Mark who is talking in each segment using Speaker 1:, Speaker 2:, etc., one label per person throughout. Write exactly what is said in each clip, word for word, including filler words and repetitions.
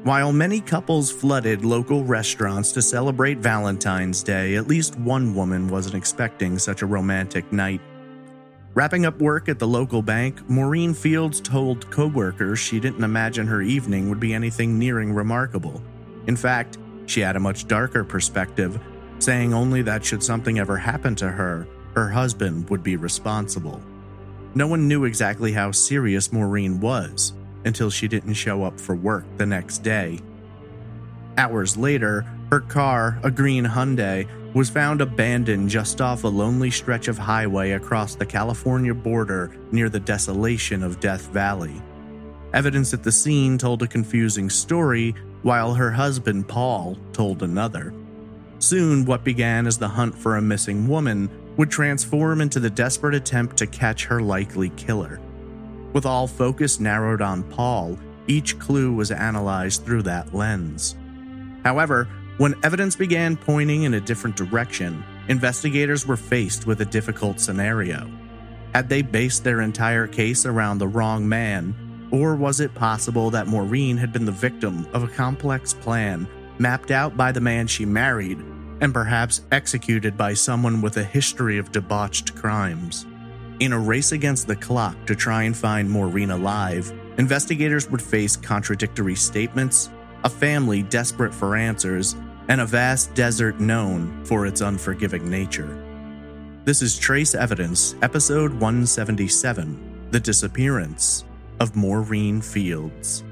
Speaker 1: While many couples flooded local restaurants to celebrate Valentine's Day, at least one woman wasn't expecting such a romantic night. Wrapping up work at the local bank, Maureen Fields told coworkers she didn't imagine her evening would be anything nearing remarkable. In fact, she had a much darker perspective, saying only that should something ever happen to her, her husband would be responsible. No one knew exactly how serious Maureen was until she didn't show up for work the next day. Hours later, her car, a green Hyundai, was found abandoned just off a lonely stretch of highway across the California border near the desolation of Death Valley. Evidence at the scene told a confusing story, while her husband, Paul, told another. Soon, what began as the hunt for a missing woman would transform into the desperate attempt to catch her likely killer. With all focus narrowed on Paul, each clue was analyzed through that lens. However, when evidence began pointing in a different direction, investigators were faced with a difficult scenario. Had they based their entire case around the wrong man, or was it possible that Maureen had been the victim of a complex plan mapped out by the man she married and perhaps executed by someone with a history of debauched crimes? In a race against the clock to try and find Maureen alive, investigators would face contradictory statements, a family desperate for answers, and a vast desert known for its unforgiving nature. This is Trace Evidence, episode one seventy-seven, The Disappearance of Maureen Fields.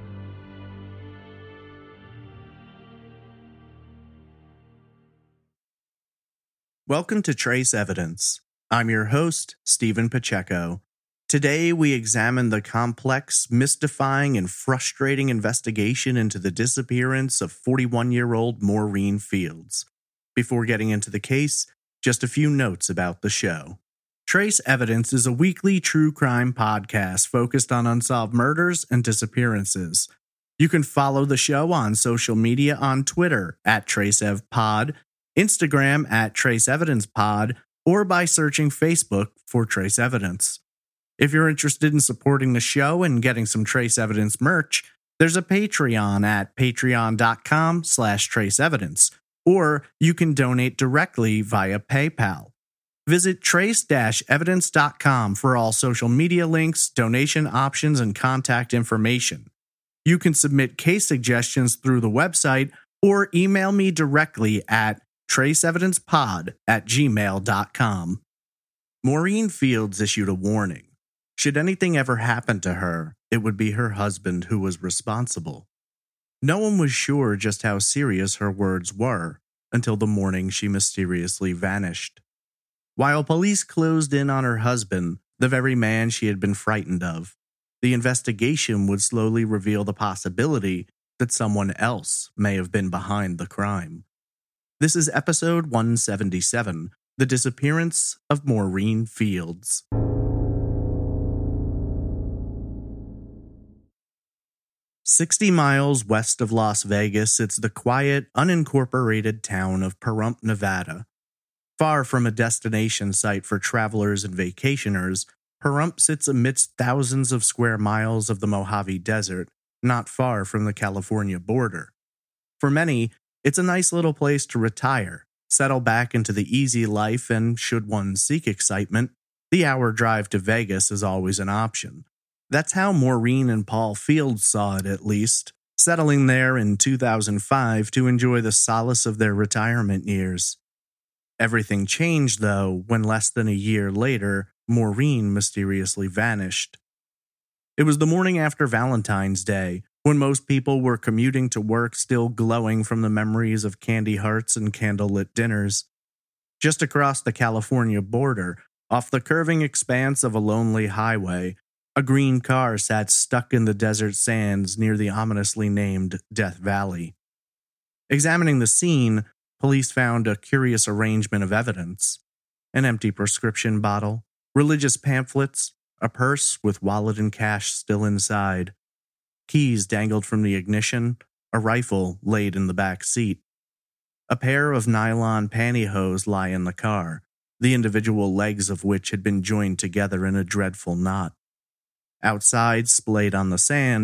Speaker 1: Welcome to Trace Evidence. I'm your host, Stephen Pacheco. Today, we examine the complex, mystifying, and frustrating investigation into the disappearance of forty-one-year-old Maureen Fields. Before getting into the case, just a few notes about the show. Trace Evidence is a weekly true crime podcast focused on unsolved murders and disappearances. You can follow the show on social media on Twitter at TraceEvPod, Instagram at TraceEvidencePod, or by searching Facebook for Trace Evidence. If you're interested in supporting the show and getting some Trace Evidence merch, there's a Patreon at patreon.com slash traceevidence, or you can donate directly via PayPal. Visit trace dash evidence dot com for all social media links, donation options, and contact information. You can submit case suggestions through the website or email me directly at traceevidencepod at gmail dot com. Maureen Fields issued a warning. Should anything ever happen to her, it would be her husband who was responsible. No one was sure just how serious her words were until the morning she mysteriously vanished. While police closed in on her husband, the very man she had been frightened of, the investigation would slowly reveal the possibility that someone else may have been behind the crime. This is episode one seventy-seven, The Disappearance of Maureen Fields. Sixty miles west of Las Vegas sits the quiet, unincorporated town of Pahrump, Nevada. Far from a destination site for travelers and vacationers, Pahrump sits amidst thousands of square miles of the Mojave Desert, not far from the California border. For many, it's a nice little place to retire, settle back into the easy life, and should one seek excitement, the hour drive to Vegas is always an option. That's how Maureen and Paul Fields saw it, at least, settling there in two thousand five to enjoy the solace of their retirement years. Everything changed, though, when less than a year later, Maureen mysteriously vanished. It was the morning after Valentine's Day, when most people were commuting to work still glowing from the memories of candy hearts and candlelit dinners. Just across the California border, off the curving expanse of a lonely highway, a green car sat stuck in the desert sands near the ominously named Death Valley. Examining the scene, police found a curious arrangement of evidence: an empty prescription bottle, religious pamphlets, a purse with wallet and cash still inside. Keys dangled from the ignition, a rifle laid in the back seat. A pair of nylon pantyhose lie in the car, the individual legs of which had been joined together in a dreadful knot. Outside, splayed on the sand,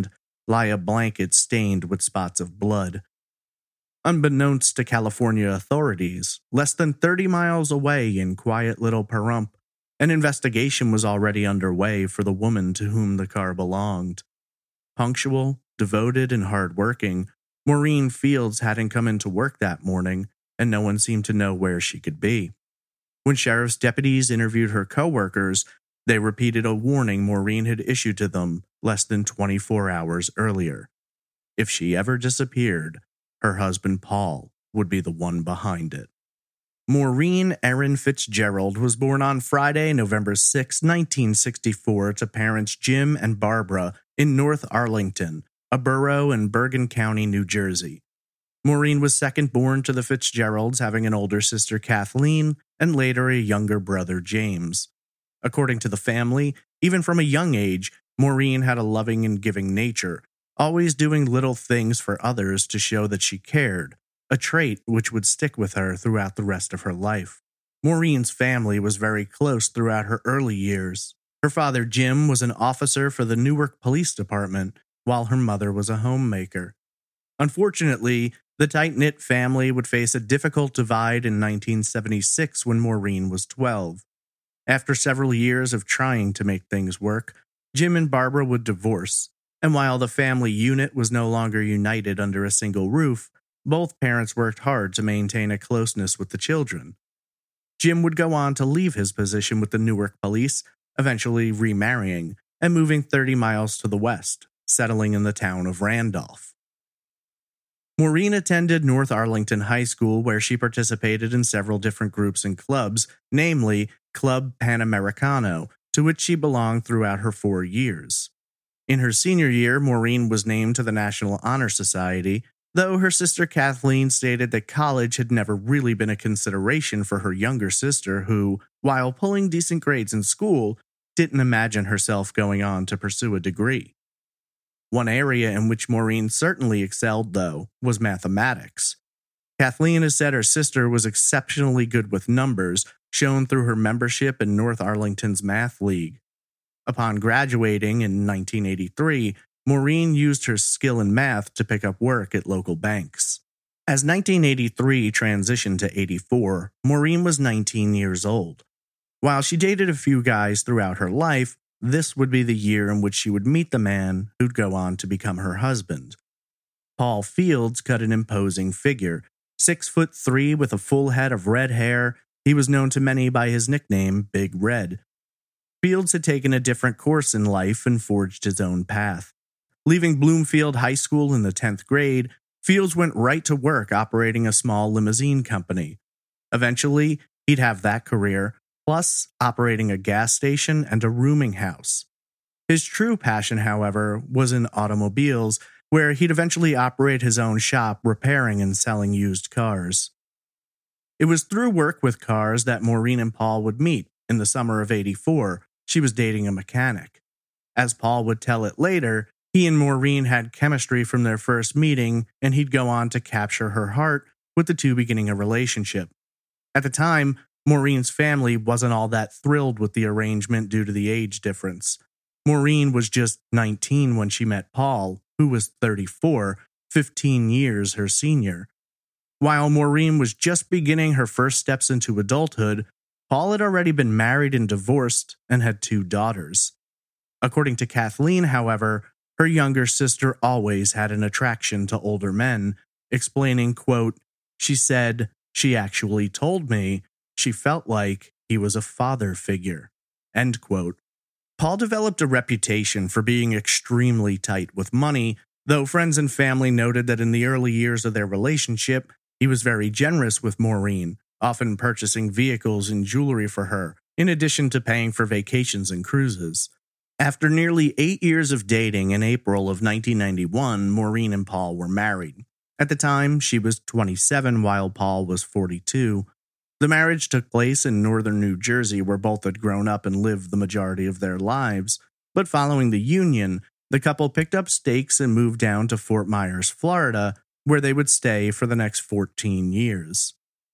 Speaker 1: lie a blanket stained with spots of blood. Unbeknownst to California authorities, less than thirty miles away in quiet little Pahrump, an investigation was already underway for the woman to whom the car belonged. Punctual, devoted, and hardworking, Maureen Fields hadn't come into work that morning, and no one seemed to know where she could be. When sheriff's deputies interviewed her coworkers, they repeated a warning Maureen had issued to them less than twenty-four hours earlier. If she ever disappeared, her husband Paul would be the one behind it. Maureen Erin Fitzgerald was born on Friday, November sixth, nineteen sixty-four, to parents Jim and Barbara in North Arlington, a borough in Bergen County, New Jersey. Maureen was second born to the Fitzgeralds, having an older sister Kathleen and later a younger brother James. According to the family, even from a young age, Maureen had a loving and giving nature, always doing little things for others to show that she cared, a trait which would stick with her throughout the rest of her life. Maureen's family was very close throughout her early years. Her father Jim was an officer for the Newark Police Department, while her mother was a homemaker. Unfortunately, the tight-knit family would face a difficult divide in nineteen seventy-six when Maureen was twelve. After several years of trying to make things work, Jim and Barbara would divorce, and while the family unit was no longer united under a single roof, both parents worked hard to maintain a closeness with the children. Jim would go on to leave his position with the Newark Police, eventually remarrying and moving thirty miles to the west, settling in the town of Randolph. Maureen attended North Arlington High School, where she participated in several different groups and clubs, namely Club Panamericano, to which she belonged throughout her four years. In her senior year, Maureen was named to the National Honor Society, though her sister Kathleen stated that college had never really been a consideration for her younger sister who, while pulling decent grades in school, didn't imagine herself going on to pursue a degree. One area in which Maureen certainly excelled, though, was mathematics. Kathleen has said her sister was exceptionally good with numbers, shown through her membership in North Arlington's Math League. Upon graduating in nineteen eighty-three, Maureen used her skill in math to pick up work at local banks. As nineteen eighty-three transitioned to eighty-four, Maureen was nineteen years old. While she dated a few guys throughout her life, this would be the year in which she would meet the man who'd go on to become her husband. Paul Fields cut an imposing figure. Six foot three with a full head of red hair, he was known to many by his nickname, Big Red. Fields had taken a different course in life and forged his own path. Leaving Bloomfield High School in the tenth grade, Fields went right to work operating a small limousine company. Eventually, he'd have that career, plus operating a gas station and a rooming house. His true passion, however, was in automobiles, where he'd eventually operate his own shop repairing and selling used cars. It was through work with cars that Maureen and Paul would meet. In the summer of eighty-four, she was dating a mechanic. As Paul would tell it later, he and Maureen had chemistry from their first meeting, and he'd go on to capture her heart, with the two beginning a relationship. At the time, Maureen's family wasn't all that thrilled with the arrangement due to the age difference. Maureen was just nineteen when she met Paul, who was thirty-four, fifteen years her senior. While Maureen was just beginning her first steps into adulthood, Paul had already been married and divorced and had two daughters. According to Kathleen, however, her younger sister always had an attraction to older men, explaining, quote, "She said, she actually told me she felt like he was a father figure," end quote. Paul developed a reputation for being extremely tight with money, though friends and family noted that in the early years of their relationship, he was very generous with Maureen, often purchasing vehicles and jewelry for her, in addition to paying for vacations and cruises. After nearly eight years of dating, in April of nineteen ninety-one, Maureen and Paul were married. At the time, she was twenty-seven while Paul was forty-two. The marriage took place in northern New Jersey, where both had grown up and lived the majority of their lives. But following the union, the couple picked up stakes and moved down to Fort Myers, Florida, where they would stay for the next fourteen years.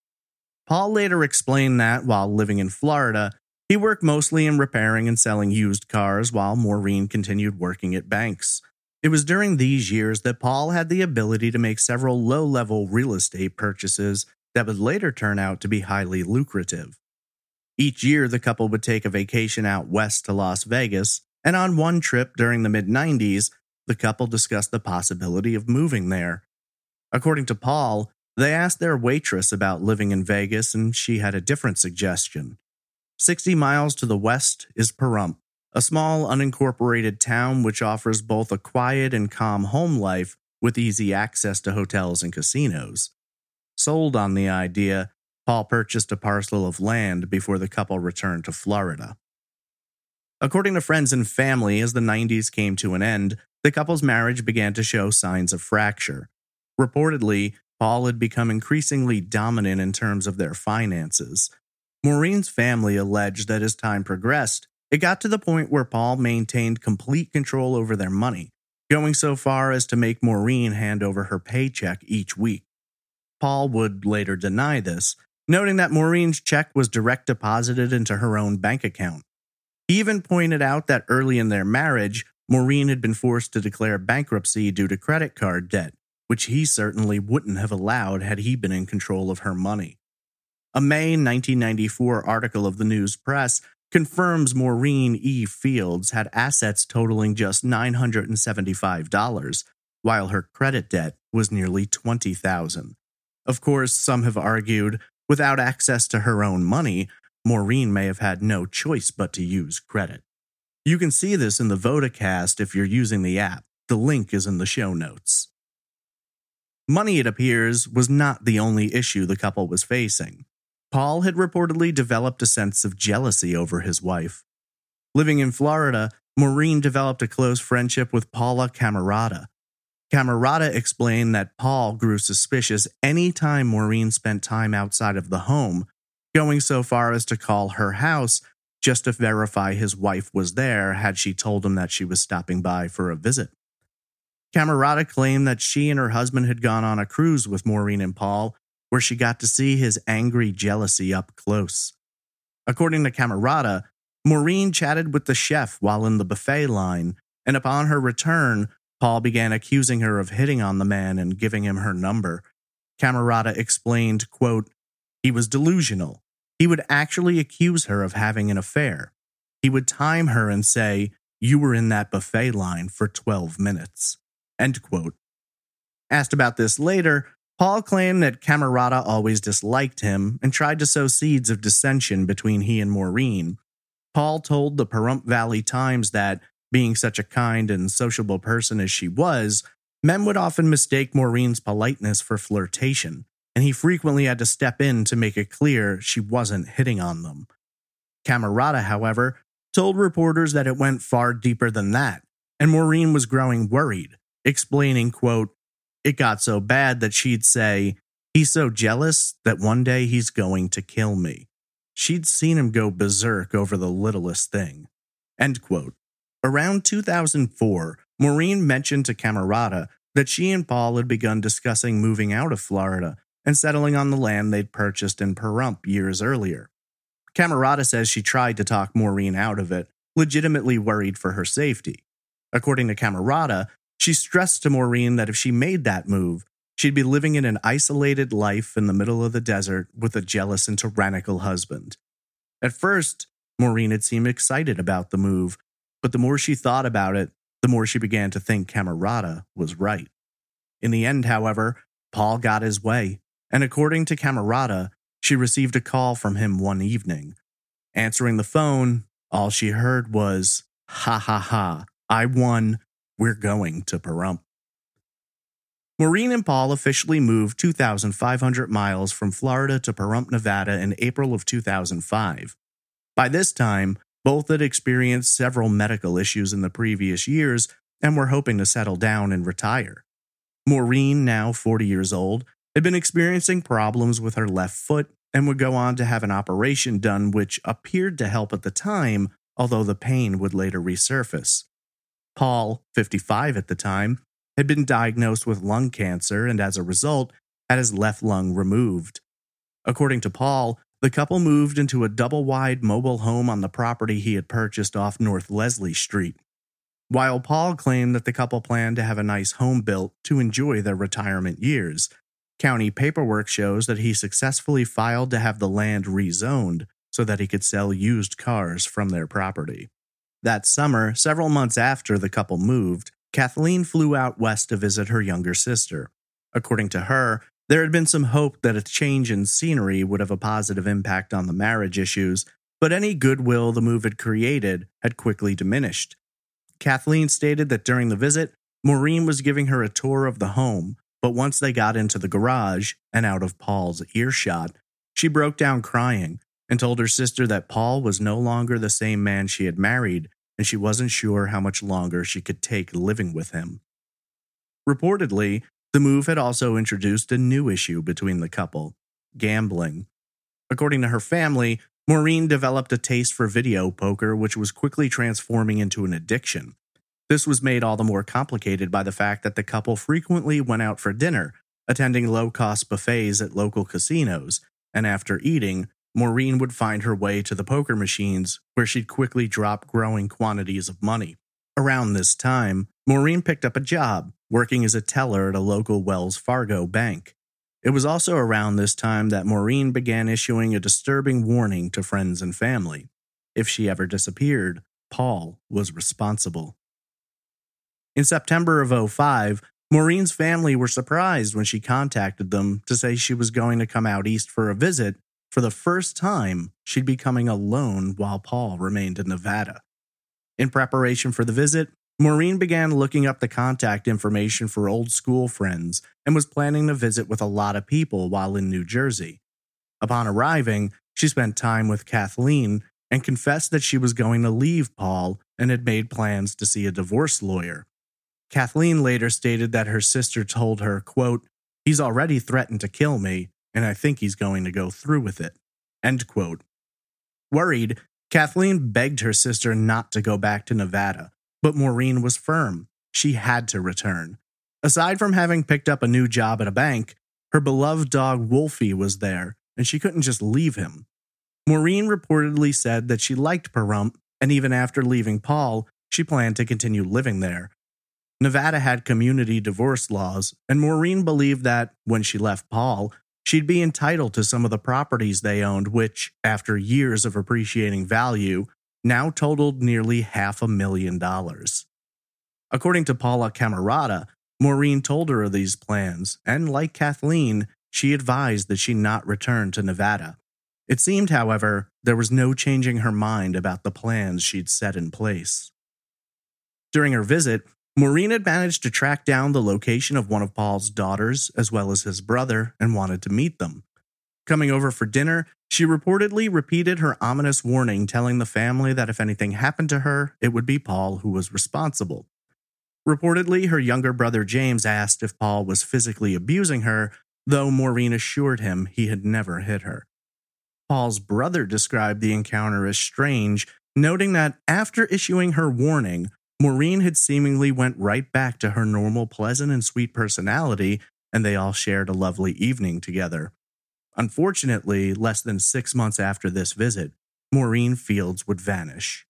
Speaker 1: Paul later explained that, while living in Florida, he worked mostly in repairing and selling used cars while Maureen continued working at banks. It was during these years that Paul had the ability to make several low-level real estate purchases that would later turn out to be highly lucrative. Each year, the couple would take a vacation out west to Las Vegas, and on one trip during the mid nineties, the couple discussed the possibility of moving there. According to Paul, they asked their waitress about living in Vegas, and she had a different suggestion. sixty miles to the west is Pahrump, a small unincorporated town which offers both a quiet and calm home life with easy access to hotels and casinos. Sold on the idea, Paul purchased a parcel of land before the couple returned to Florida. According to friends and family, as the nineties came to an end, the couple's marriage began to show signs of fracture. Reportedly, Paul had become increasingly dominant in terms of their finances. Maureen's family alleged that as time progressed, it got to the point where Paul maintained complete control over their money, going so far as to make Maureen hand over her paycheck each week. Paul would later deny this, noting that Maureen's check was direct deposited into her own bank account. He even pointed out that early in their marriage, Maureen had been forced to declare bankruptcy due to credit card debt, which he certainly wouldn't have allowed had he been in control of her money. A May nineteen ninety-four article of the News Press confirms Maureen E. Fields had assets totaling just nine hundred seventy-five dollars, while her credit debt was nearly twenty thousand dollars. Of course, some have argued, without access to her own money, Maureen may have had no choice but to use credit. You can see this in the Vodacast if you're using the app. The link is in the show notes. Money, it appears, was not the only issue the couple was facing. Paul had reportedly developed a sense of jealousy over his wife. Living in Florida, Maureen developed a close friendship with Paula Camerata. Camerata explained that Paul grew suspicious any time Maureen spent time outside of the home, going so far as to call her house just to verify his wife was there had she told him that she was stopping by for a visit. Camerata claimed that she and her husband had gone on a cruise with Maureen and Paul, where she got to see his angry jealousy up close. According to Camerata, Maureen chatted with the chef while in the buffet line, and upon her return, Paul began accusing her of hitting on the man and giving him her number. Camerata explained, quote, "He was delusional. He would actually accuse her of having an affair. He would time her and say, 'You were in that buffet line for twelve minutes.'" End quote. Asked about this later, Paul claimed that Camerata always disliked him and tried to sow seeds of dissension between he and Maureen. Paul told the Pahrump Valley Times that, being such a kind and sociable person as she was, men would often mistake Maureen's politeness for flirtation, and he frequently had to step in to make it clear she wasn't hitting on them. Camerata, however, told reporters that it went far deeper than that, and Maureen was growing worried, explaining, quote, "It got so bad that she'd say, 'He's so jealous that one day he's going to kill me.' She'd seen him go berserk over the littlest thing." End quote. Around two thousand four, Maureen mentioned to Camerata that she and Paul had begun discussing moving out of Florida and settling on the land they'd purchased in Pahrump years earlier. Camerata says she tried to talk Maureen out of it, legitimately worried for her safety. According to Camerata, she stressed to Maureen that if she made that move, she'd be living in an isolated life in the middle of the desert with a jealous and tyrannical husband. At first, Maureen had seemed excited about the move, but the more she thought about it, the more she began to think Camerata was right. In the end, however, Paul got his way, and according to Camerata, she received a call from him one evening. Answering the phone, all she heard was, "Ha ha ha, I won. We're going to Pahrump." Maureen and Paul officially moved two thousand five hundred miles from Florida to Pahrump, Nevada in April of two thousand five. By this time, both had experienced several medical issues in the previous years and were hoping to settle down and retire. Maureen, now forty years old, had been experiencing problems with her left foot and would go on to have an operation done which appeared to help at the time, although the pain would later resurface. Paul, fifty-five at the time, had been diagnosed with lung cancer and as a result had his left lung removed. According to Paul, the couple moved into a double-wide mobile home on the property he had purchased off North Leslie Street. While Paul claimed that the couple planned to have a nice home built to enjoy their retirement years, county paperwork shows that he successfully filed to have the land rezoned so that he could sell used cars from their property. That summer, several months after the couple moved, Kathleen flew out west to visit her younger sister. According to her, there had been some hope that a change in scenery would have a positive impact on the marriage issues, but any goodwill the move had created had quickly diminished. Kathleen stated that during the visit, Maureen was giving her a tour of the home, but once they got into the garage and out of Paul's earshot, she broke down crying and told her sister that Paul was no longer the same man she had married, and she wasn't sure how much longer she could take living with him. Reportedly, the move had also introduced a new issue between the couple: gambling. According to her family, Maureen developed a taste for video poker, which was quickly transforming into an addiction. This was made all the more complicated by the fact that the couple frequently went out for dinner, attending low-cost buffets at local casinos, and after eating, Maureen would find her way to the poker machines, where she'd quickly drop growing quantities of money. Around this time, Maureen picked up a job, working as a teller at a local Wells Fargo bank. It was also around this time that Maureen began issuing a disturbing warning to friends and family. If she ever disappeared, Paul was responsible. In September of oh five, Maureen's family were surprised when she contacted them to say she was going to come out east for a visit. For the first time, she'd be coming alone while Paul remained in Nevada. In preparation for the visit, Maureen began looking up the contact information for old school friends and was planning to visit with a lot of people while in New Jersey. Upon arriving, she spent time with Kathleen and confessed that she was going to leave Paul and had made plans to see a divorce lawyer. Kathleen later stated that her sister told her, quote, "He's already threatened to kill me, and I think he's going to go through with it," end quote. Worried, Kathleen begged her sister not to go back to Nevada, but Maureen was firm. She had to return. Aside from having picked up a new job at a bank, her beloved dog Wolfie was there, and she couldn't just leave him. Maureen reportedly said that she liked Pahrump, and even after leaving Paul, she planned to continue living there. Nevada had community divorce laws, and Maureen believed that, when she left Paul, she'd be entitled to some of the properties they owned, which, after years of appreciating value, now totaled nearly half a million dollars. According to Paula Camerata, Maureen told her of these plans, and like Kathleen, she advised that she not return to Nevada. It seemed, however, there was no changing her mind about the plans she'd set in place. During her visit, Maureen had managed to track down the location of one of Paul's daughters as well as his brother and wanted to meet them. Coming over for dinner, she reportedly repeated her ominous warning, telling the family that if anything happened to her, it would be Paul who was responsible. Reportedly, her younger brother James asked if Paul was physically abusing her, though Maureen assured him he had never hit her. Paul's brother described the encounter as strange, noting that after issuing her warning, Maureen had seemingly went right back to her normal pleasant and sweet personality, and they all shared a lovely evening together. Unfortunately, less than six months after this visit, Maureen Fields would vanish.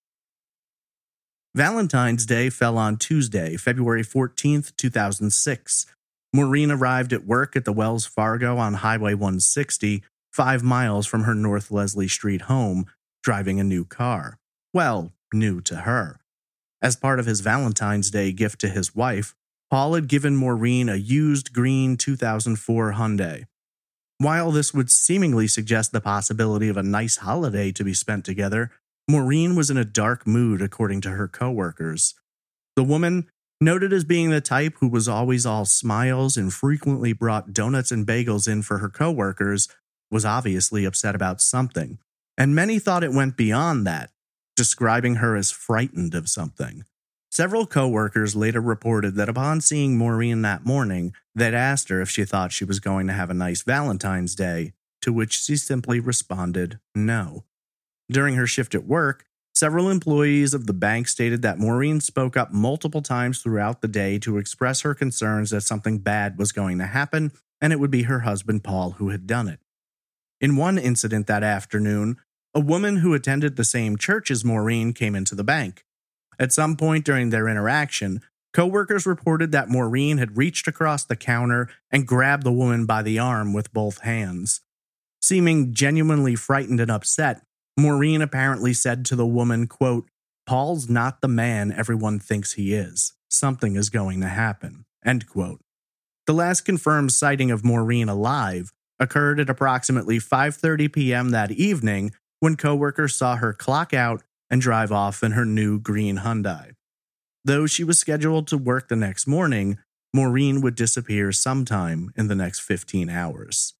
Speaker 1: Valentine's Day fell on Tuesday, February fourteenth, two thousand six. Maureen arrived at work at the Wells Fargo on Highway one sixty, five miles from her North Leslie Street home, driving a new car. Well, new to her. As part of his Valentine's Day gift to his wife, Paul had given Maureen a used green two thousand four Hyundai. While this would seemingly suggest the possibility of a nice holiday to be spent together, Maureen was in a dark mood according to her coworkers. The woman, noted as being the type who was always all smiles and frequently brought donuts and bagels in for her coworkers, was obviously upset about something, and many thought it went beyond that, describing her as frightened of something. Several coworkers later reported that upon seeing Maureen that morning, they'd asked her if she thought she was going to have a nice Valentine's Day, to which she simply responded, no. During her shift at work, several employees of the bank stated that Maureen spoke up multiple times throughout the day to express her concerns that something bad was going to happen, and it would be her husband Paul who had done it. In one incident that afternoon, a woman who attended the same church as Maureen came into the bank. At some point during their interaction, coworkers reported that Maureen had reached across the counter and grabbed the woman by the arm with both hands. Seeming genuinely frightened and upset, Maureen apparently said to the woman, quote, "Paul's not the man everyone thinks he is. Something is going to happen," end quote. The last confirmed sighting of Maureen alive occurred at approximately five thirty p.m. that evening when coworkers saw her clock out and drive off in her new green Hyundai. Though she was scheduled to work the next morning, Maureen would disappear sometime in the next fifteen hours.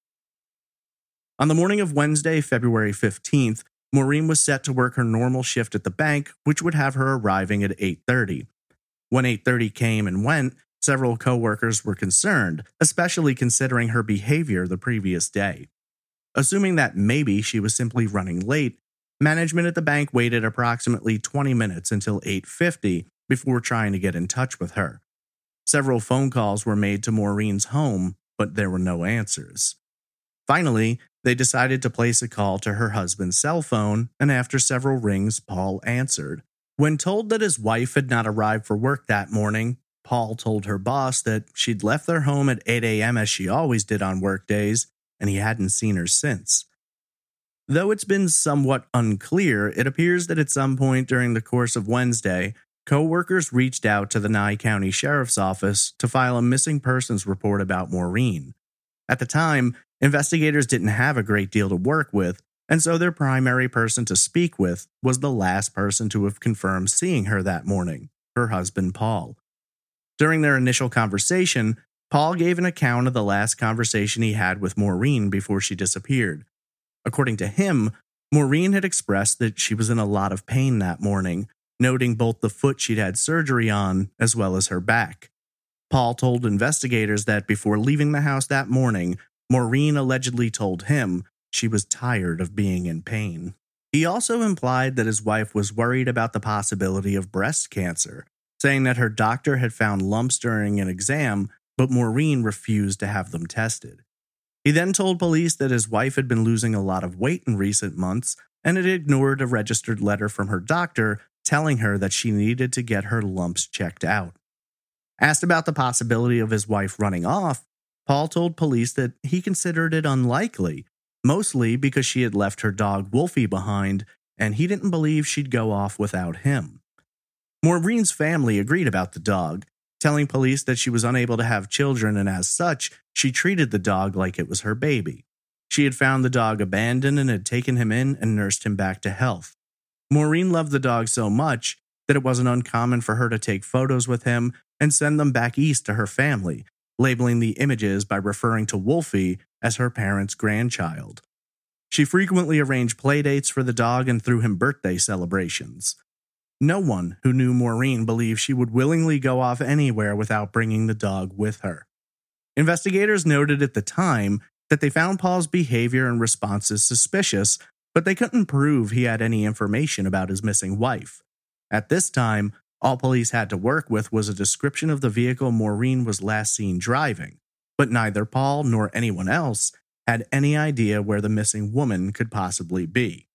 Speaker 1: On the morning of Wednesday, February fifteenth, Maureen was set to work her normal shift at the bank, which would have her arriving at eight thirty. When eight thirty came and went, several coworkers were concerned, especially considering her behavior the previous day. Assuming that maybe she was simply running late, management at the bank waited approximately twenty minutes until eight fifty before trying to get in touch with her. Several phone calls were made to Maureen's home, but there were no answers. Finally, they decided to place a call to her husband's cell phone, and after several rings, Paul answered. When told that his wife had not arrived for work that morning, Paul told her boss that she'd left their home at eight a.m. as she always did on work days, and he hadn't seen her since. Though it's been somewhat unclear, it appears that at some point during the course of Wednesday, co-workers reached out to the Nye County Sheriff's Office to file a missing persons report about Maureen. At the time, investigators didn't have a great deal to work with, and so their primary person to speak with was the last person to have confirmed seeing her that morning, her husband Paul. During their initial conversation, Paul gave an account of the last conversation he had with Maureen before she disappeared. According to him, Maureen had expressed that she was in a lot of pain that morning, noting both the foot she'd had surgery on as well as her back. Paul told investigators that before leaving the house that morning, Maureen allegedly told him she was tired of being in pain. He also implied that his wife was worried about the possibility of breast cancer, saying that her doctor had found lumps during an exam, but Maureen refused to have them tested. He then told police that his wife had been losing a lot of weight in recent months and had ignored a registered letter from her doctor telling her that she needed to get her lumps checked out. Asked about the possibility of his wife running off, Paul told police that he considered it unlikely, mostly because she had left her dog Wolfie behind and he didn't believe she'd go off without him. Maureen's family agreed about the dog, telling police that she was unable to have children and as such, she treated the dog like it was her baby. She had found the dog abandoned and had taken him in and nursed him back to health. Maureen loved the dog so much that it wasn't uncommon for her to take photos with him and send them back east to her family, labeling the images by referring to Wolfie as her parents' grandchild. She frequently arranged playdates for the dog and threw him birthday celebrations. No one who knew Maureen believed she would willingly go off anywhere without bringing the dog with her. Investigators noted at the time that they found Paul's behavior and responses suspicious, but they couldn't prove he had any information about his missing wife. At this time, all police had to work with was a description of the vehicle Maureen was last seen driving, but neither Paul nor anyone else had any idea where the missing woman could possibly be.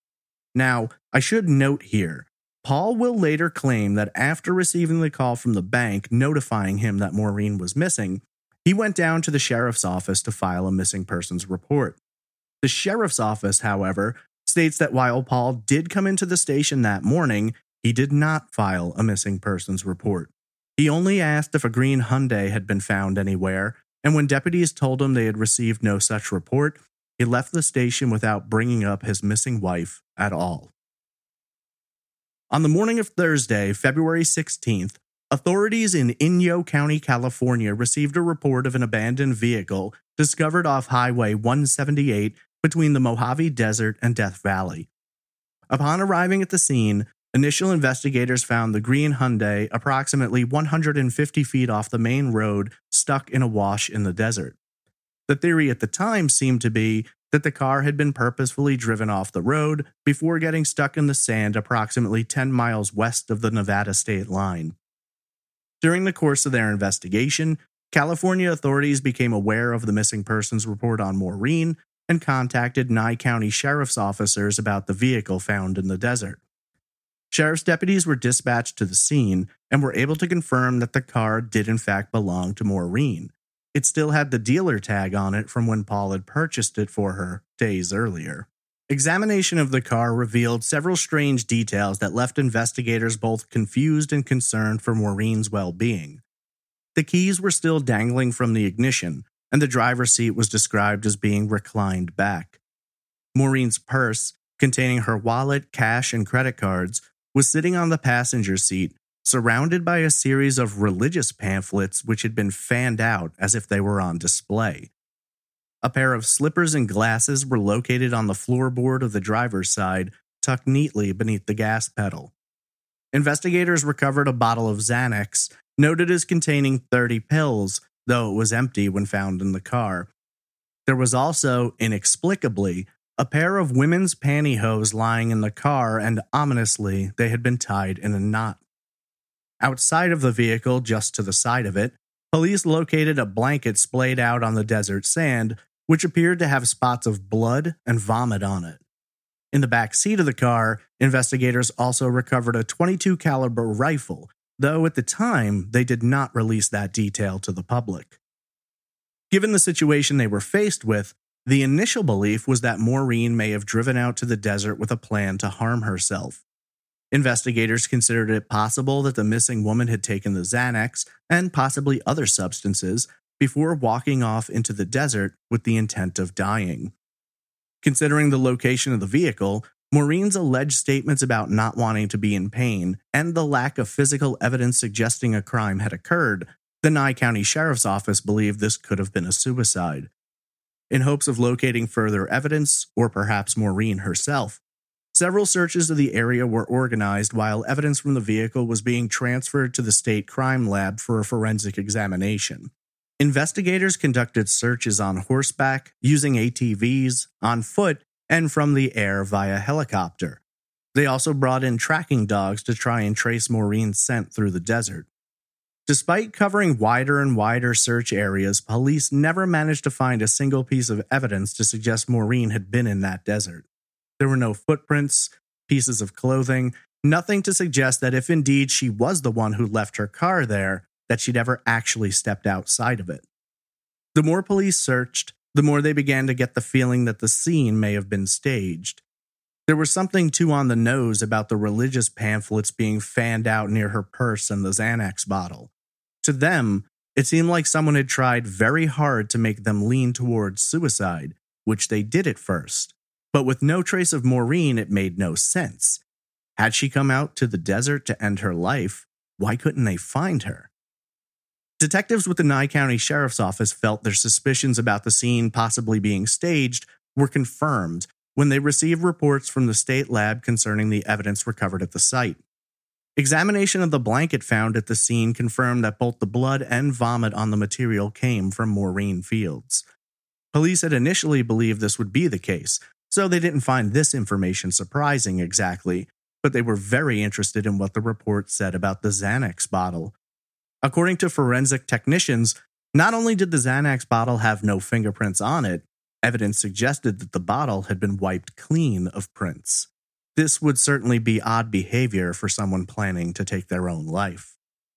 Speaker 1: Now, I should note here, Paul will later claim that after receiving the call from the bank notifying him that Maureen was missing, he went down to the sheriff's office to file a missing persons report. The sheriff's office, however, states that while Paul did come into the station that morning, he did not file a missing persons report. He only asked if a green Hyundai had been found anywhere, and when deputies told him they had received no such report, he left the station without bringing up his missing wife at all. On the morning of Thursday, February sixteenth, authorities in Inyo County, California received a report of an abandoned vehicle discovered off Highway one seventy-eight between the Mojave Desert and Death Valley. Upon arriving at the scene, initial investigators found the green Hyundai approximately one hundred fifty feet off the main road, stuck in a wash in the desert. The theory at the time seemed to be that the car had been purposefully driven off the road before getting stuck in the sand approximately ten miles west of the Nevada state line. During the course of their investigation, California authorities became aware of the missing persons report on Maureen and contacted Nye County Sheriff's officers about the vehicle found in the desert. Sheriff's deputies were dispatched to the scene and were able to confirm that the car did in fact belong to Maureen. It still had the dealer tag on it from when Paul had purchased it for her days earlier. Examination of the car revealed several strange details that left investigators both confused and concerned for Maureen's well-being. The keys were still dangling from the ignition, and the driver's seat was described as being reclined back. Maureen's purse, containing her wallet, cash, and credit cards, was sitting on the passenger seat, surrounded by a series of religious pamphlets which had been fanned out as if they were on display. A pair of slippers and glasses were located on the floorboard of the driver's side, tucked neatly beneath the gas pedal. Investigators recovered a bottle of Xanax, noted as containing thirty pills, though it was empty when found in the car. There was also, inexplicably, a pair of women's pantyhose lying in the car, and ominously, they had been tied in a knot. Outside of the vehicle, just to the side of it, police located a blanket splayed out on the desert sand, which appeared to have spots of blood and vomit on it. In the back seat of the car, investigators also recovered a twenty-two caliber rifle, though at the time they did not release that detail to the public. Given the situation they were faced with, the initial belief was that Maureen may have driven out to the desert with a plan to harm herself. Investigators considered it possible that the missing woman had taken the Xanax and possibly other substances before walking off into the desert with the intent of dying. Considering the location of the vehicle, Maureen's alleged statements about not wanting to be in pain, and the lack of physical evidence suggesting a crime had occurred, the Nye County Sheriff's Office believed this could have been a suicide. In hopes of locating further evidence, or perhaps Maureen herself, several searches of the area were organized while evidence from the vehicle was being transferred to the state crime lab for a forensic examination. Investigators conducted searches on horseback, using A T Vs, on foot, and from the air via helicopter. They also brought in tracking dogs to try and trace Maureen's scent through the desert. Despite covering wider and wider search areas, police never managed to find a single piece of evidence to suggest Maureen had been in that desert. There were no footprints, pieces of clothing, nothing to suggest that if indeed she was the one who left her car there, that she'd ever actually stepped outside of it. The more police searched, the more they began to get the feeling that the scene may have been staged. There was something too on the nose about the religious pamphlets being fanned out near her purse and the Xanax bottle. To them, it seemed like someone had tried very hard to make them lean towards suicide, which they did at first. But with no trace of Maureen, it made no sense. Had she come out to the desert to end her life, why couldn't they find her? Detectives with the Nye County Sheriff's Office felt their suspicions about the scene possibly being staged were confirmed when they received reports from the state lab concerning the evidence recovered at the site. Examination of the blanket found at the scene confirmed that both the blood and vomit on the material came from Maureen Fields. Police had initially believed this would be the case, so they didn't find this information surprising exactly, but they were very interested in what the report said about the Xanax bottle. According to forensic technicians, not only did the Xanax bottle have no fingerprints on it, evidence suggested that the bottle had been wiped clean of prints. This would certainly be odd behavior for someone planning to take their own life.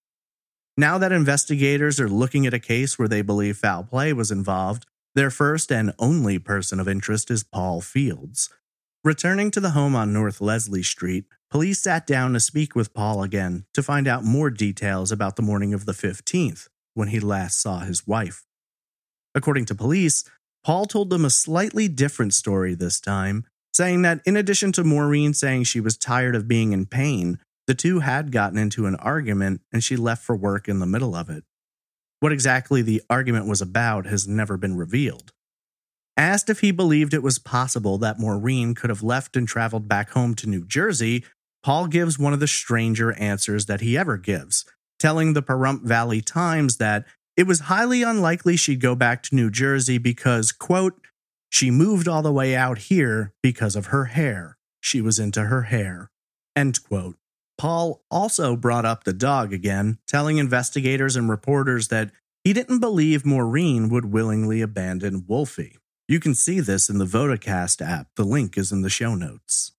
Speaker 1: Now that investigators are looking at a case where they believe foul play was involved, their first and only person of interest is Paul Fields. Returning to the home on North Leslie Street, police sat down to speak with Paul again to find out more details about the morning of the fifteenth, when he last saw his wife. According to police, Paul told them a slightly different story this time, saying that in addition to Maureen saying she was tired of being in pain, the two had gotten into an argument and she left for work in the middle of it. What exactly the argument was about has never been revealed. Asked if he believed it was possible that Maureen could have left and traveled back home to New Jersey, Paul gives one of the stranger answers that he ever gives, telling the Pahrump Valley Times that it was highly unlikely she'd go back to New Jersey because, quote, she moved all the way out here because of her hair. She was into her hair, end quote. Paul also brought up the dog again, telling investigators and reporters that he didn't believe Maureen would willingly abandon Wolfie. You can see this in the Vodacast app. The link is in the show notes.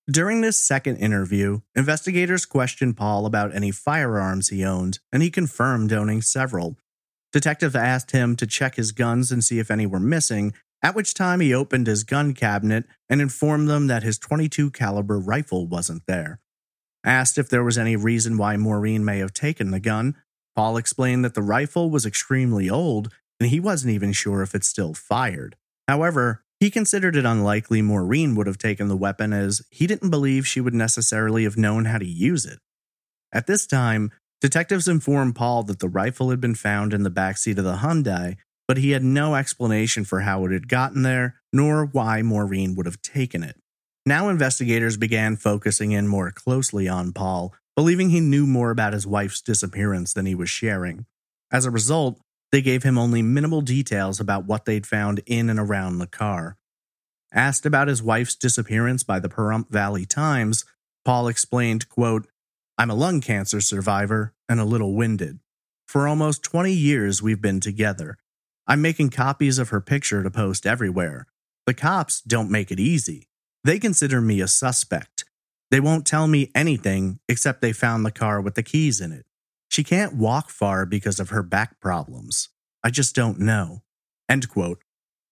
Speaker 1: During this second interview, investigators questioned Paul about any firearms he owned, and he confirmed owning several. Detectives asked him to check his guns and see if any were missing, at which time he opened his gun cabinet and informed them that his twenty-two caliber rifle wasn't there. Asked if there was any reason why Maureen may have taken the gun, Paul explained that the rifle was extremely old and he wasn't even sure if it still fired. However, he considered it unlikely Maureen would have taken the weapon as he didn't believe she would necessarily have known how to use it. At this time, detectives informed Paul that the rifle had been found in the backseat of the Hyundai, but he had no explanation for how it had gotten there, nor why Maureen would have taken it. Now investigators began focusing in more closely on Paul, believing he knew more about his wife's disappearance than he was sharing. As a result, they gave him only minimal details about what they'd found in and around the car. Asked about his wife's disappearance by the Pahrump Valley Times, Paul explained, quote, "I'm a lung cancer survivor and a little winded. For almost twenty years we've been together. I'm making copies of her picture to post everywhere. The cops don't make it easy. They consider me a suspect. They won't tell me anything except they found the car with the keys in it. She can't walk far because of her back problems. I just don't know." End quote.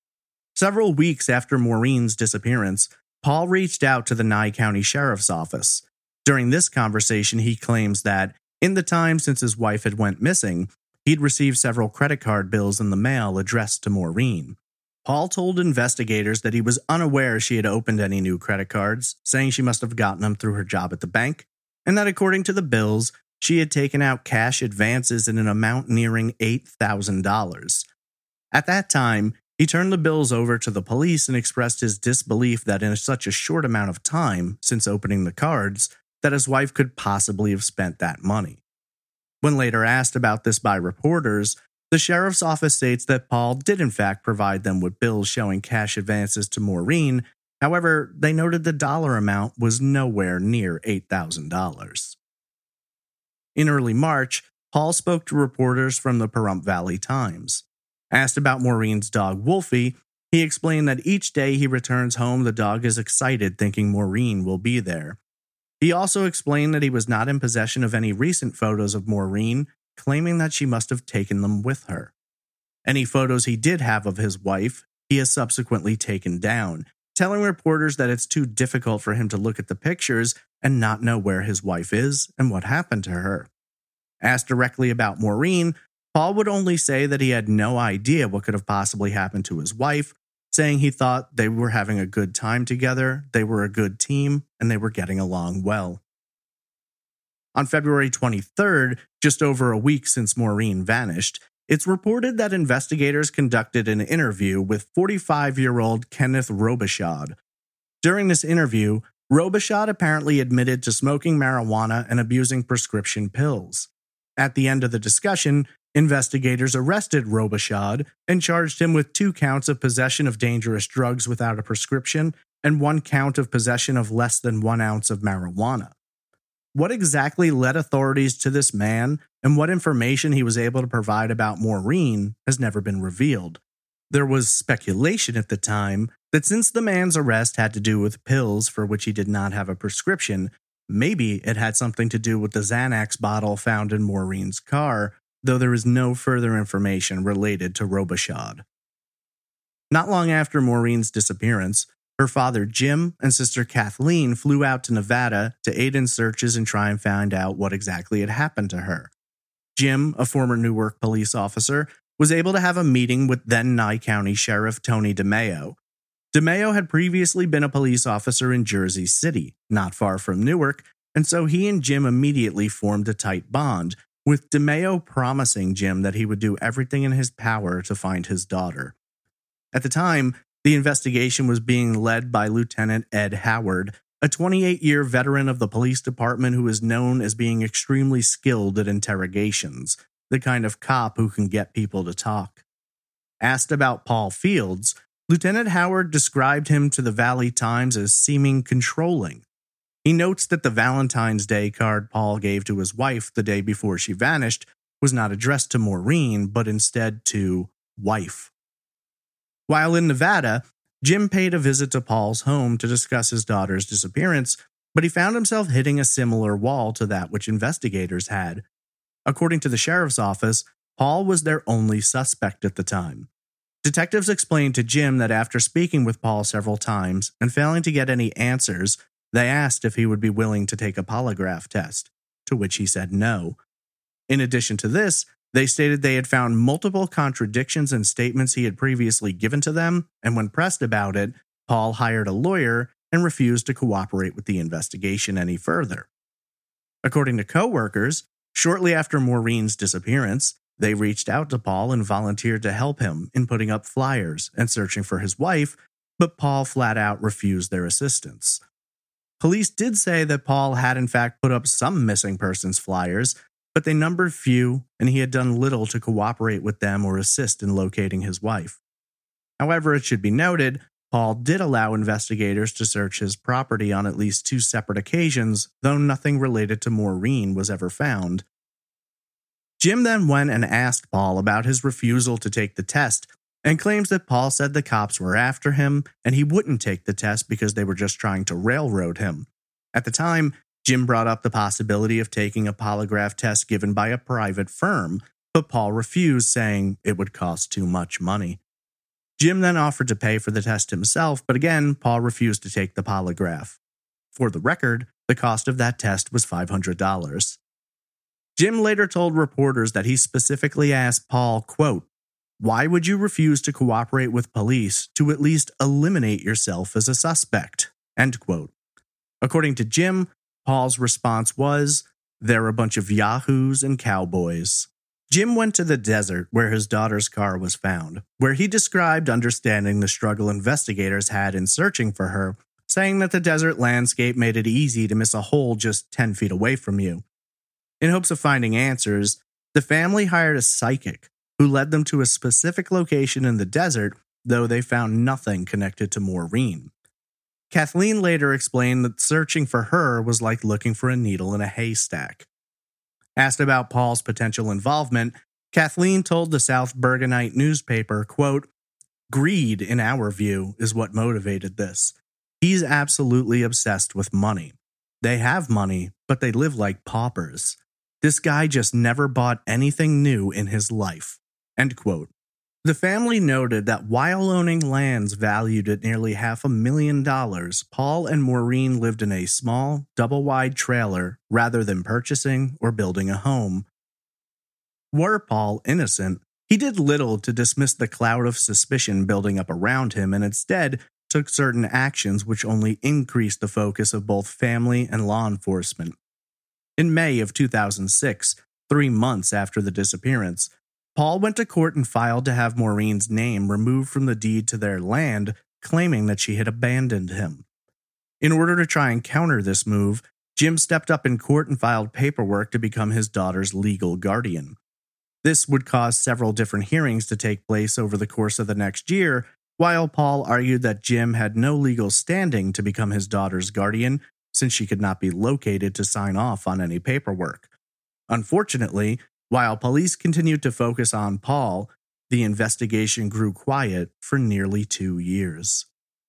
Speaker 1: Several weeks after Maureen's disappearance, Paul reached out to the Nye County Sheriff's Office. During this conversation, he claims that, in the time since his wife had went missing, he'd received several credit card bills in the mail addressed to Maureen. Paul told investigators that he was unaware she had opened any new credit cards, saying she must have gotten them through her job at the bank, and that according to the bills, she had taken out cash advances in an amount nearing eight thousand dollars. At that time, he turned the bills over to the police and expressed his disbelief that in such a short amount of time since opening the cards, that his wife could possibly have spent that money. When later asked about this by reporters, the sheriff's office states that Paul did in fact provide them with bills showing cash advances to Maureen. However, they noted the dollar amount was nowhere near eight thousand dollars. In early March, Paul spoke to reporters from the Pahrump Valley Times. Asked about Maureen's dog Wolfie, he explained that each day he returns home, the dog is excited thinking Maureen will be there. He also explained that he was not in possession of any recent photos of Maureen, claiming that she must have taken them with her. Any photos he did have of his wife, he has subsequently taken down, telling reporters that it's too difficult for him to look at the pictures and not know where his wife is and what happened to her. Asked directly about Maureen, Paul would only say that he had no idea what could have possibly happened to his wife, saying he thought they were having a good time together, they were a good team, and they were getting along well. On February twenty-third, just over a week since Maureen vanished, it's reported that investigators conducted an interview with forty-five-year-old Kenneth Robichaud. During this interview, Robichaud apparently admitted to smoking marijuana and abusing prescription pills. At the end of the discussion, investigators arrested Robichaud and charged him with two counts of possession of dangerous drugs without a prescription and one count of possession of less than one ounce of marijuana. What exactly led authorities to this man and what information he was able to provide about Maureen has never been revealed. There was speculation at the time that since the man's arrest had to do with pills for which he did not have a prescription, maybe it had something to do with the Xanax bottle found in Maureen's car, though there is no further information related to Robichaud. Not long after Maureen's disappearance, her father Jim and sister Kathleen flew out to Nevada to aid in searches and try and find out what exactly had happened to her. Jim, a former Newark police officer, was able to have a meeting with then Nye County Sheriff Tony DeMeo. DeMeo had previously been a police officer in Jersey City, not far from Newark, and so he and Jim immediately formed a tight bond, with DeMeo promising Jim that he would do everything in his power to find his daughter. At the time, the investigation was being led by Lieutenant Ed Howard, a twenty-eight-year veteran of the police department who is known as being extremely skilled at interrogations, the kind of cop who can get people to talk. Asked about Paul Fields, Lieutenant Howard described him to the Valley Times as seeming controlling. He notes that the Valentine's Day card Paul gave to his wife the day before she vanished was not addressed to Maureen, but instead to wife. While in Nevada, Jim paid a visit to Paul's home to discuss his daughter's disappearance, but he found himself hitting a similar wall to that which investigators had. According to the sheriff's office, Paul was their only suspect at the time. Detectives explained to Jim that after speaking with Paul several times and failing to get any answers, they asked if he would be willing to take a polygraph test, to which he said no. In addition to this, they stated they had found multiple contradictions in statements he had previously given to them, and when pressed about it, Paul hired a lawyer and refused to cooperate with the investigation any further. According to co-workers, shortly after Maureen's disappearance, they reached out to Paul and volunteered to help him in putting up flyers and searching for his wife, but Paul flat out refused their assistance. Police did say that Paul had in fact put up some missing persons flyers, but they numbered few, and he had done little to cooperate with them or assist in locating his wife. However, it should be noted, Paul did allow investigators to search his property on at least two separate occasions, though nothing related to Maureen was ever found. Jim then went and asked Paul about his refusal to take the test, and claims that Paul said the cops were after him and he wouldn't take the test because they were just trying to railroad him. At the time, Jim brought up the possibility of taking a polygraph test given by a private firm, but Paul refused, saying it would cost too much money. Jim then offered to pay for the test himself, but again, Paul refused to take the polygraph. For the record, the cost of that test was five hundred dollars. Jim later told reporters that he specifically asked Paul, quote, "Why would you refuse to cooperate with police to at least eliminate yourself as a suspect?" End quote. According to Jim, Paul's response was, "They're a bunch of yahoos and cowboys." Jim went to the desert where his daughter's car was found, where he described understanding the struggle investigators had in searching for her, saying that the desert landscape made it easy to miss a hole just ten feet away from you. In hopes of finding answers, the family hired a psychic who led them to a specific location in the desert, though they found nothing connected to Maureen. Kathleen later explained that searching for her was like looking for a needle in a haystack. Asked about Paul's potential involvement, Kathleen told the South Bergenite newspaper, quote, "Greed, in our view, is what motivated this. He's absolutely obsessed with money. They have money, but they live like paupers. This guy just never bought anything new in his life." End quote. The family noted that while owning lands valued at nearly half a million dollars, Paul and Maureen lived in a small, double-wide trailer rather than purchasing or building a home. Were Paul innocent, he did little to dismiss the cloud of suspicion building up around him and instead took certain actions which only increased the focus of both family and law enforcement. In May of two thousand six, three months after the disappearance, Paul went to court and filed to have Maureen's name removed from the deed to their land, claiming that she had abandoned him. In order to try and counter this move, Jim stepped up in court and filed paperwork to become his daughter's legal guardian. This would cause several different hearings to take place over the course of the next year, while Paul argued that Jim had no legal standing to become his daughter's guardian since she could not be located to sign off on any paperwork. Unfortunately, while police continued to focus on Paul, the investigation grew quiet for nearly two years.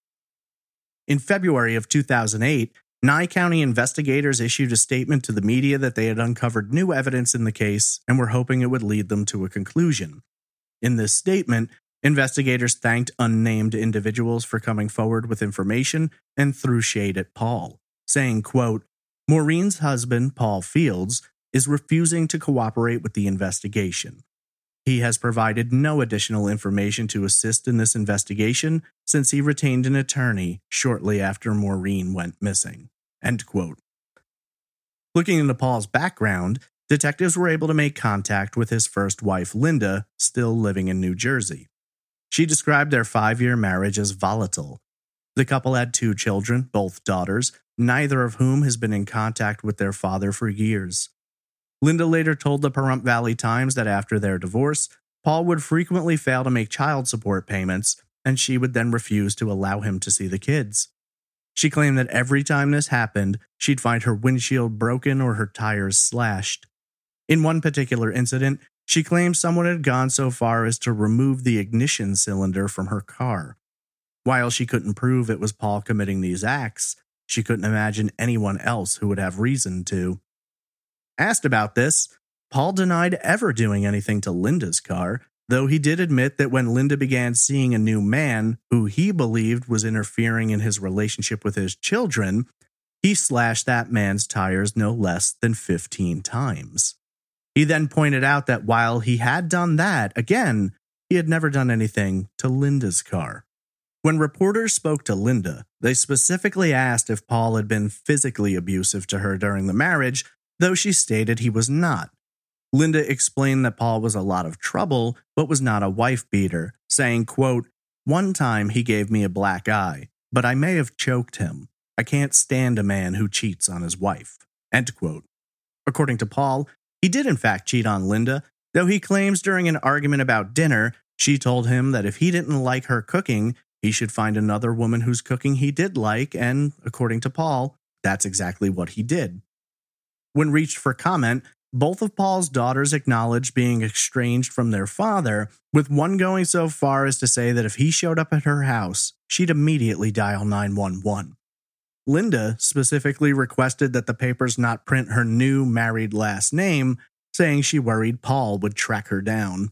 Speaker 1: In February of two thousand eight, Nye County investigators issued a statement to the media that they had uncovered new evidence in the case and were hoping it would lead them to a conclusion. In this statement, investigators thanked unnamed individuals for coming forward with information and threw shade at Paul, saying, quote, "Maureen's husband, Paul Fields, is refusing to cooperate with the investigation. He has provided no additional information to assist in this investigation since he retained an attorney shortly after Maureen went missing." End quote. Looking into Paul's background, detectives were able to make contact with his first wife, Linda, still living in New Jersey. She described their five-year marriage as volatile. The couple had two children, both daughters, neither of whom has been in contact with their father for years. Linda later told the Pahrump Valley Times that after their divorce, Paul would frequently fail to make child support payments, and she would then refuse to allow him to see the kids. She claimed that every time this happened, she'd find her windshield broken or her tires slashed. In one particular incident, she claimed someone had gone so far as to remove the ignition cylinder from her car. While she couldn't prove it was Paul committing these acts, she couldn't imagine anyone else who would have reason to. Asked about this, Paul denied ever doing anything to Linda's car, though he did admit that when Linda began seeing a new man who he believed was interfering in his relationship with his children, he slashed that man's tires no less than fifteen times. He then pointed out that while he had done that, again, he had never done anything to Linda's car. When reporters spoke to Linda, they specifically asked if Paul had been physically abusive to her during the marriage, though she stated he was not. Linda explained that Paul was a lot of trouble, but was not a wife beater, saying, quote, "One time he gave me a black eye, but I may have choked him. I can't stand a man who cheats on his wife." End quote. According to Paul, he did in fact cheat on Linda, though he claims during an argument about dinner, she told him that if he didn't like her cooking, he should find another woman whose cooking he did like, and according to Paul, that's exactly what he did. When reached for comment, both of Paul's daughters acknowledged being estranged from their father, with one going so far as to say that if he showed up at her house, she'd immediately dial nine one one. Linda specifically requested that the papers not print her new married last name, saying she worried Paul would track her down.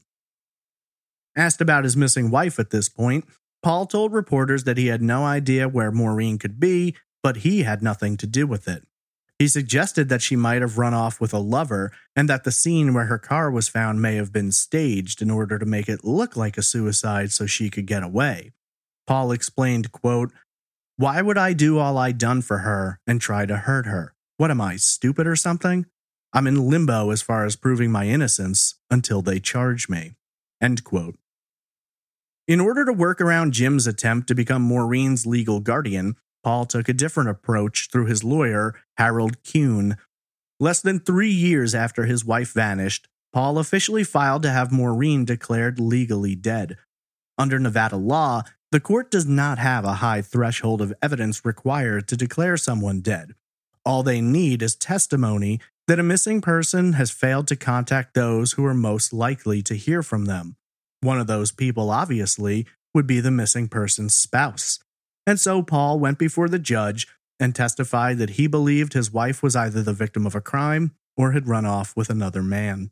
Speaker 1: Asked about his missing wife at this point, Paul told reporters that he had no idea where Maureen could be, but he had nothing to do with it. He suggested that she might have run off with a lover and that the scene where her car was found may have been staged in order to make it look like a suicide so she could get away. Paul explained, quote, "Why would I do all I'd done for her and try to hurt her? What am I, stupid or something? I'm in limbo as far as proving my innocence until they charge me." End quote. In order to work around Jim's attempt to become Maureen's legal guardian, Paul took a different approach through his lawyer, Harold Kuhn. Less than three years after his wife vanished, Paul officially filed to have Maureen declared legally dead. Under Nevada law, the court does not have a high threshold of evidence required to declare someone dead. All they need is testimony that a missing person has failed to contact those who are most likely to hear from them. One of those people, obviously, would be the missing person's spouse. And so Paul went before the judge and testified that he believed his wife was either the victim of a crime or had run off with another man.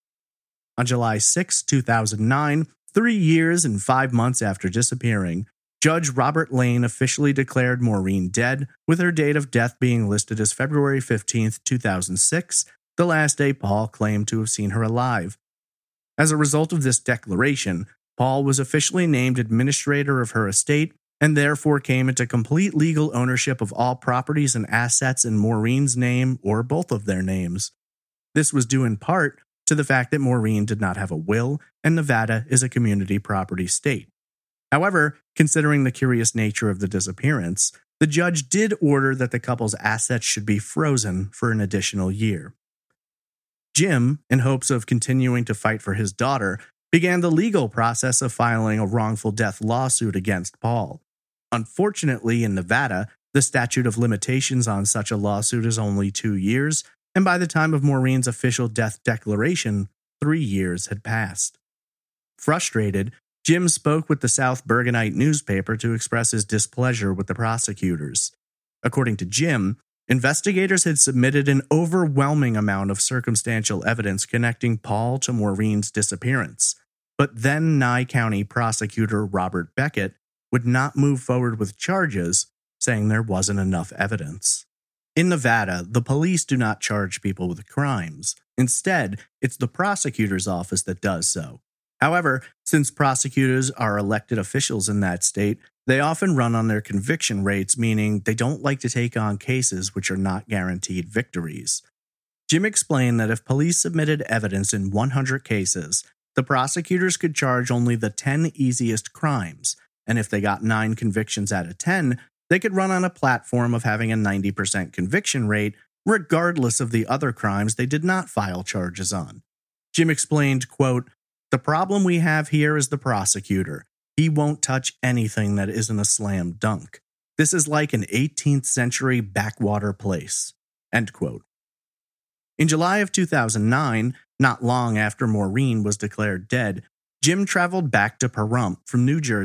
Speaker 1: On July sixth, two thousand nine, three years and five months after disappearing, Judge Robert Lane officially declared Maureen dead, with her date of death being listed as February fifteenth, two thousand six, the last day Paul claimed to have seen her alive. As a result of this declaration, Paul was officially named administrator of her estate and therefore came into complete legal ownership of all properties and assets in Maureen's name or both of their names. This was due in part to the fact that Maureen did not have a will, and Nevada is a community property state. However, considering the curious nature of the disappearance, the judge did order that the couple's assets should be frozen for an additional year. Jim, in hopes of continuing to fight for his daughter, began the legal process of filing a wrongful death lawsuit against Paul. Unfortunately, in Nevada, the statute of limitations on such a lawsuit is only two years, and by the time of Maureen's official death declaration, three years had passed. Frustrated, Jim spoke with the South Bergenite newspaper to express his displeasure with the prosecutors. According to Jim, investigators had submitted an overwhelming amount of circumstantial evidence connecting Paul to Maureen's disappearance, but then Nye County prosecutor Robert Beckett would not move forward with charges, saying there wasn't enough evidence. In Nevada, the police do not charge people with crimes. Instead, it's the prosecutor's office that does so. However, since prosecutors are elected officials in that state, they often run on their conviction rates, meaning they don't like to take on cases which are not guaranteed victories. Jim explained that if police submitted evidence in one hundred cases, the prosecutors could charge only the ten easiest crimes, and if they got nine convictions out of ten, they could run on a platform of having a ninety percent conviction rate, regardless of the other crimes they did not file charges on. Jim explained, quote, "The problem we have here is the prosecutor. He won't touch anything that isn't a slam dunk. This is like an eighteenth century backwater place." End quote. In July of two thousand nine, not long after Maureen was declared dead, Jim traveled back to Pahrump from New Jersey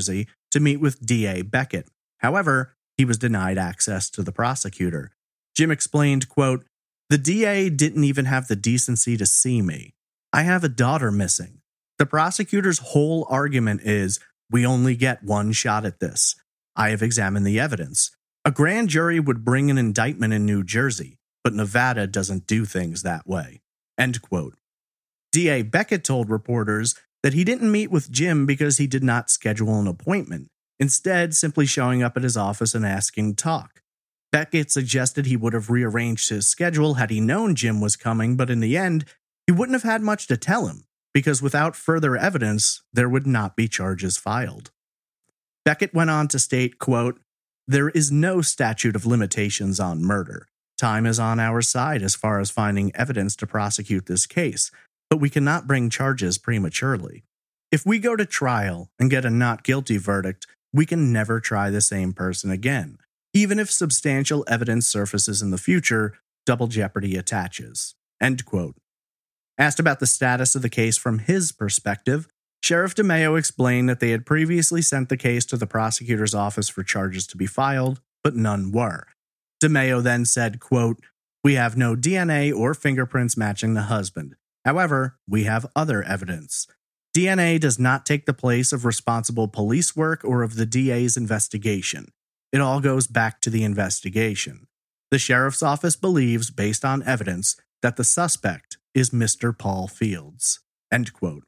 Speaker 1: to meet with D A Beckett. However, he was denied access to the prosecutor. Jim explained, quote, "The D A didn't even have the decency to see me. I have a daughter missing. The prosecutor's whole argument is, we only get one shot at this. I have examined the evidence. A grand jury would bring an indictment in New Jersey, but Nevada doesn't do things that way." End quote. D A Beckett told reporters that he didn't meet with Jim because he did not schedule an appointment, instead simply showing up at his office and asking to talk. Beckett suggested he would have rearranged his schedule had he known Jim was coming, but in the end, he wouldn't have had much to tell him, because without further evidence, there would not be charges filed. Beckett went on to state, quote, "There is no statute of limitations on murder. Time is on our side as far as finding evidence to prosecute this case, but we cannot bring charges prematurely. If we go to trial and get a not guilty verdict, we can never try the same person again. Even if substantial evidence surfaces in the future, double jeopardy attaches." End quote. Asked about the status of the case from his perspective, Sheriff DeMeo explained that they had previously sent the case to the prosecutor's office for charges to be filed, but none were. DeMeo then said, quote, "We have no D N A or fingerprints matching the husband. However, we have other evidence. D N A does not take the place of responsible police work or of the D A's investigation. It all goes back to the investigation. The sheriff's office believes, based on evidence, that the suspect is Mister Paul Fields." End quote.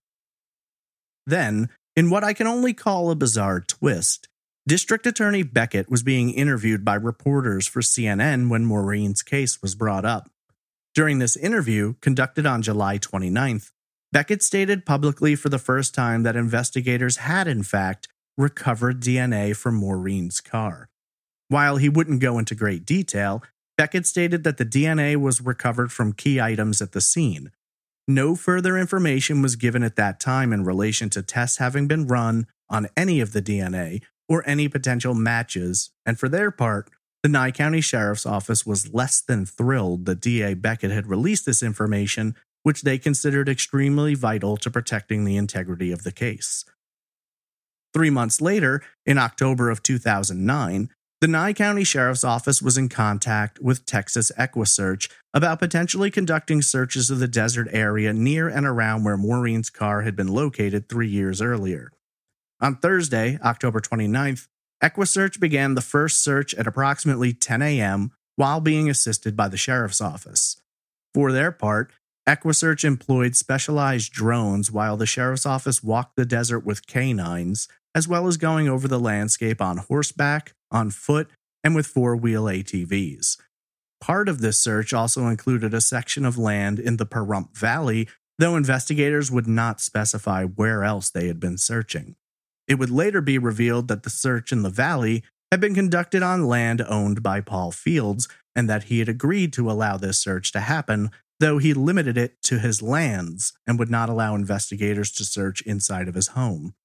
Speaker 1: Then, in what I can only call a bizarre twist, District Attorney Beckett was being interviewed by reporters for C N N when Maureen's case was brought up. During this interview, conducted on July twenty-ninth, Beckett stated publicly for the first time that investigators had, in fact, recovered D N A from Maureen's car. While he wouldn't go into great detail, Beckett stated that the D N A was recovered from key items at the scene. No further information was given at that time in relation to tests having been run on any of the D N A or any potential matches, and for their part, the Nye County Sheriff's Office was less than thrilled that D A Beckett had released this information, which they considered extremely vital to protecting the integrity of the case. Three months later, in October of two thousand nine, the Nye County Sheriff's Office was in contact with Texas EquiSearch about potentially conducting searches of the desert area near and around where Maureen's car had been located three years earlier. On Thursday, October twenty-ninth, EquiSearch began the first search at approximately ten a.m. while being assisted by the Sheriff's Office. For their part, EquiSearch employed specialized drones while the Sheriff's Office walked the desert with canines, as well as going over the landscape on horseback, on foot, and with four-wheel A T Vs. Part of this search also included a section of land in the Pahrump Valley, though investigators would not specify where else they had been searching. It would later be revealed that the search in the valley had been conducted on land owned by Paul Fields, and that he had agreed to allow this search to happen, though he limited it to his lands and would not allow investigators to search inside of his home.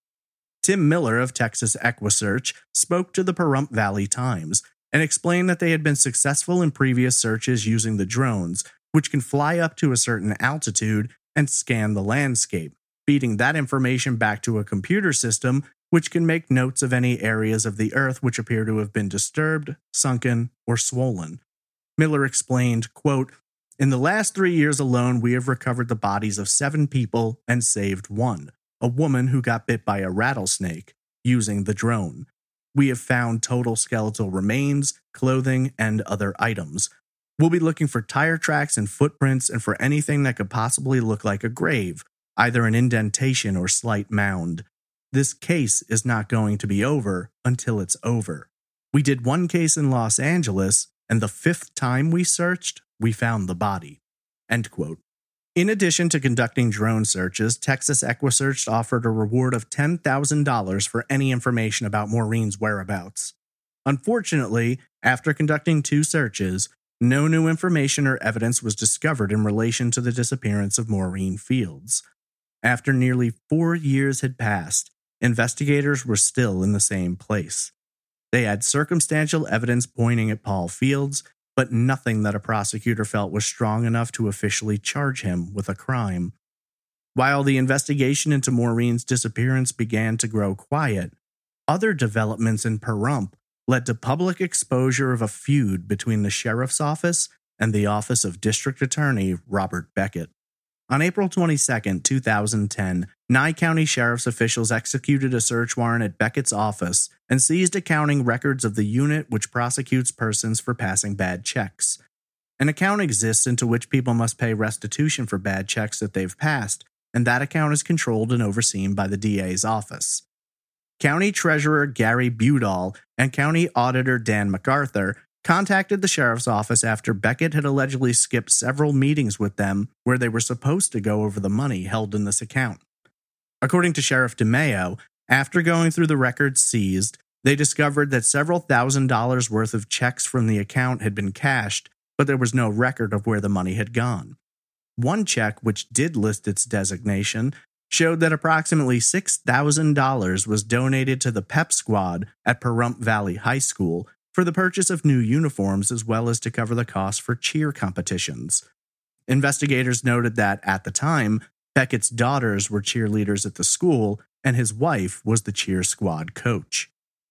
Speaker 1: Tim Miller of Texas EquiSearch spoke to the Pahrump Valley Times and explained that they had been successful in previous searches using the drones, which can fly up to a certain altitude and scan the landscape, feeding that information back to a computer system which can make notes of any areas of the earth which appear to have been disturbed, sunken, or swollen. Miller explained, quote, "In the last three years alone, we have recovered the bodies of seven people and saved one, a woman who got bit by a rattlesnake, using the drone. We have found total skeletal remains, clothing, and other items. We'll be looking for tire tracks and footprints and for anything that could possibly look like a grave, either an indentation or slight mound. This case is not going to be over until it's over. We did one case in Los Angeles, and the fifth time we searched, we found the body." End quote. In addition to conducting drone searches, Texas EquiSearch offered a reward of ten thousand dollars for any information about Maureen's whereabouts. Unfortunately, after conducting two searches, no new information or evidence was discovered in relation to the disappearance of Maureen Fields. After nearly four years had passed, investigators were still in the same place. They had circumstantial evidence pointing at Paul Fields, but nothing that a prosecutor felt was strong enough to officially charge him with a crime. While the investigation into Maureen's disappearance began to grow quiet, Other developments in Pahrump led to public exposure of a feud between the sheriff's office and the office of District Attorney Robert Beckett. On April twenty-second, two thousand ten, Nye County Sheriff's officials executed a search warrant at Beckett's office and seized accounting records of the unit which prosecutes persons for passing bad checks. An account exists into which people must pay restitution for bad checks that they've passed, and that account is controlled and overseen by the D A's office. County Treasurer Gary Budall and County Auditor Dan MacArthur contacted the sheriff's office after Beckett had allegedly skipped several meetings with them where they were supposed to go over the money held in this account. According to Sheriff DeMayo, after going through the records seized, they discovered that several thousand dollars worth of checks from the account had been cashed, but there was no record of where the money had gone. One check, which did list its designation, showed that approximately six thousand dollars was donated to the Pep Squad at Pahrump Valley High School for the purchase of new uniforms as well as to cover the cost for cheer competitions. Investigators noted that, at the time, Beckett's daughters were cheerleaders at the school, and his wife was the cheer squad coach.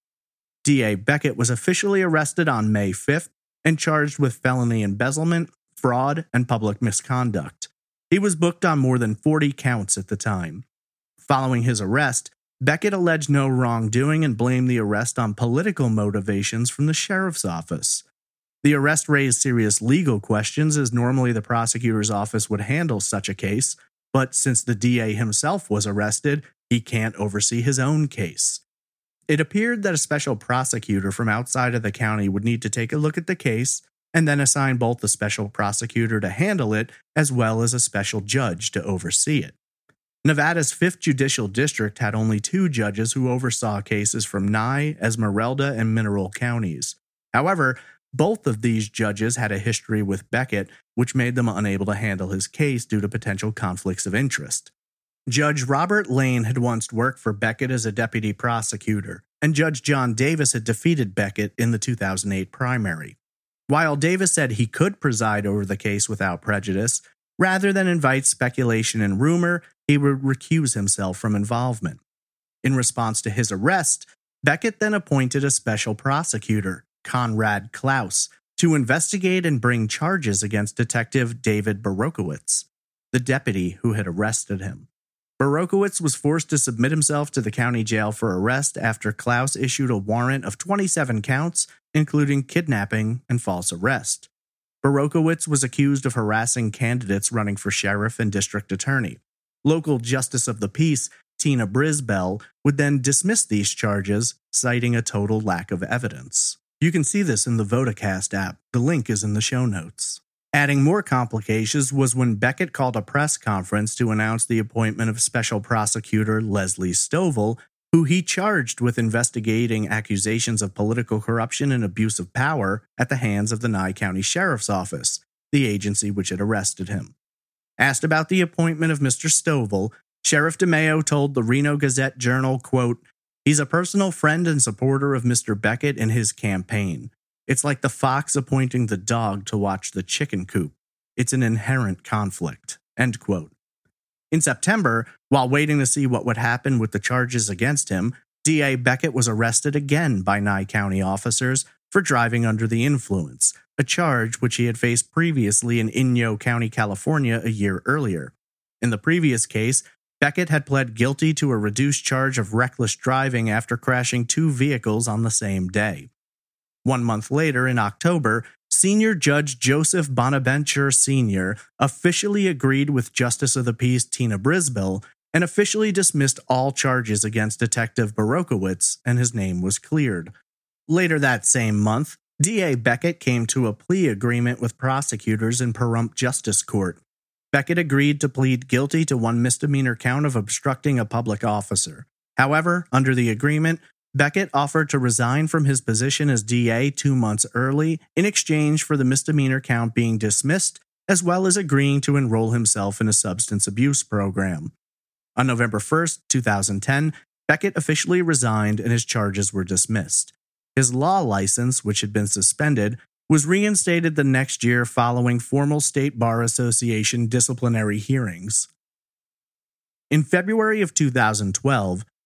Speaker 1: D A Beckett was officially arrested on May fifth and charged with felony embezzlement, fraud, and public misconduct. He was booked on more than forty counts at the time. Following his arrest, Beckett alleged no wrongdoing and blamed the arrest on political motivations from the sheriff's office. The arrest raised serious legal questions, as normally the prosecutor's office would handle such a case, but since the D A himself was arrested, he can't oversee his own case. It appeared that a special prosecutor from outside of the county would need to take a look at the case and then assign both the special prosecutor to handle it as well as a special judge to oversee it. Nevada's fifth Judicial District had only two judges who oversaw cases from Nye, Esmeralda, and Mineral counties. However, both of these judges had a history with Beckett, which made them unable to handle his case due to potential conflicts of interest. Judge Robert Lane had once worked for Beckett as a deputy prosecutor, and Judge John Davis had defeated Beckett in the two thousand eight primary. While Davis said he could preside over the case without prejudice, rather than invite speculation and rumor, he would recuse himself from involvement. In response to his arrest, Beckett then appointed a special prosecutor, Conrad Klaus, to investigate and bring charges against Detective David Borokowitz, the deputy who had arrested him. Borokowitz was forced to submit himself to the county jail for arrest after Klaus issued a warrant of twenty-seven counts, including kidnapping and false arrest. Borokowitz was accused of harassing candidates running for sheriff and district attorney. Local Justice of the Peace, Tina Brisbell, would then dismiss these charges, citing a total lack of evidence. You can see this in the Vodacast app. The link is in the show notes. Adding more complications was when Beckett called a press conference to announce the appointment of Special Prosecutor Leslie Stovall, who he charged with investigating accusations of political corruption and abuse of power at the hands of the Nye County Sheriff's Office, the agency which had arrested him. Asked about the appointment of Mister Stovall, Sheriff DeMayo told the Reno Gazette-Journal, quote, "He's a personal friend and supporter of Mister Beckett in his campaign. It's like the fox appointing the dog to watch the chicken coop. It's an inherent conflict." End quote. In September, while waiting to see what would happen with the charges against him, D A Beckett was arrested again by Nye County officers for driving under the influence, a charge which he had faced previously in Inyo County, California, a year earlier. In the previous case, Beckett had pled guilty to a reduced charge of reckless driving after crashing two vehicles on the same day. One month later, in October, Senior Judge Joseph Bonaventure Senior officially agreed with Justice of the Peace Tina Brisbell and officially dismissed all charges against Detective Borokowitz, and his name was cleared. Later that same month, D A Beckett came to a plea agreement with prosecutors in Pahrump Justice Court. Beckett agreed to plead guilty to one misdemeanor count of obstructing a public officer. However, under the agreement, Beckett offered to resign from his position as D A two months early in exchange for the misdemeanor count being dismissed, as well as agreeing to enroll himself in a substance abuse program. On November first, two thousand ten, Beckett officially resigned and his charges were dismissed. His law license, which had been suspended, was reinstated the next year following formal State Bar Association disciplinary hearings. In February of two thousand twelve,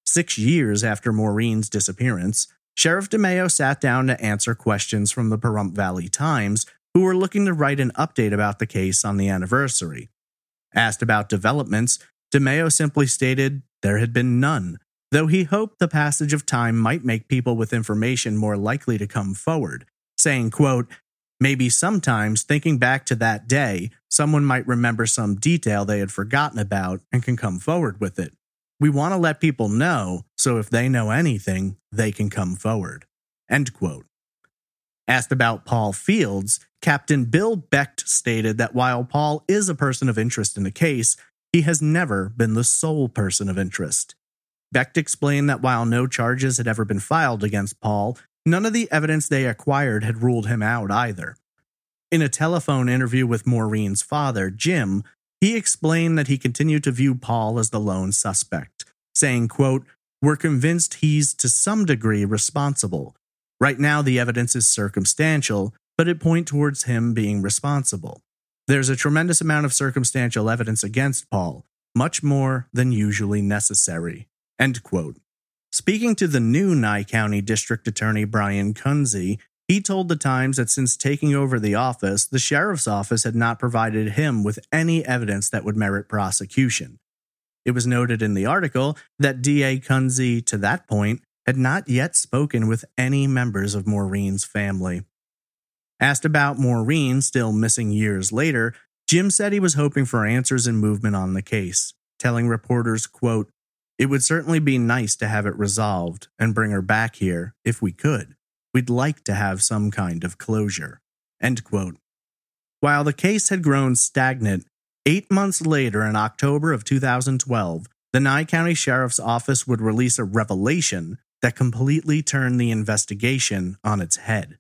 Speaker 1: Six years after Maureen's disappearance, Sheriff DeMeo sat down to answer questions from the Pahrump Valley Times, who were looking to write an update about the case on the anniversary. Asked about developments, DeMeo simply stated there had been none, though he hoped the passage of time might make people with information more likely to come forward, saying, quote, "Maybe sometimes, thinking back to that day, someone might remember some detail they had forgotten about and can come forward with it. We want to let people know, so if they know anything, they can come forward." End quote. Asked about Paul Fields, Captain Bill Becht stated that while Paul is a person of interest in the case, he has never been the sole person of interest. Becht explained that while no charges had ever been filed against Paul, none of the evidence they acquired had ruled him out either. In a telephone interview with Maureen's father, Jim, he explained that he continued to view Paul as the lone suspect, saying, quote, "We're convinced he's to some degree responsible. Right now the evidence is circumstantial, but it points towards him being responsible. There's a tremendous amount of circumstantial evidence against Paul, much more than usually necessary." End quote. Speaking to the new Nye County District Attorney Brian Kunze, he told the Times that since taking over the office, the sheriff's office had not provided him with any evidence that would merit prosecution. It was noted in the article that D A Kunze, to that point, had not yet spoken with any members of Maureen's family. Asked about Maureen still missing years later, Jim said he was hoping for answers and movement on the case, telling reporters, quote, "It would certainly be nice to have it resolved and bring her back here if we could. We'd like to have some kind of closure." End quote. While the case had grown stagnant, eight months later in October of two thousand twelve, the Nye County Sheriff's Office would release a revelation that completely turned the investigation on its head.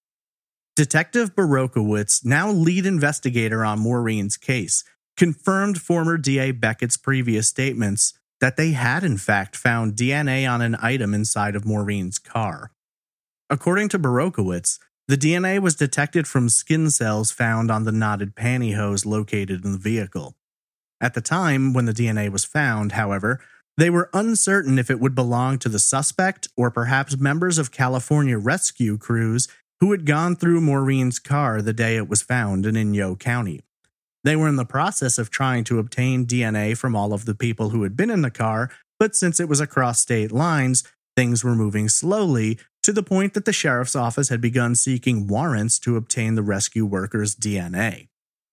Speaker 1: Detective Borowkowitz, now lead investigator on Maureen's case, confirmed former D A Beckett's previous statements that they had in fact found D N A on an item inside of Maureen's car. According to Borowkowitz, the D N A was detected from skin cells found on the knotted pantyhose located in the vehicle. At the time when the D N A was found, however, they were uncertain if it would belong to the suspect or perhaps members of California rescue crews who had gone through Maureen's car the day it was found in Inyo County. They were in the process of trying to obtain D N A from all of the people who had been in the car, but since it was across state lines, things were moving slowly to the point that the sheriff's office had begun seeking warrants to obtain the rescue workers' D N A.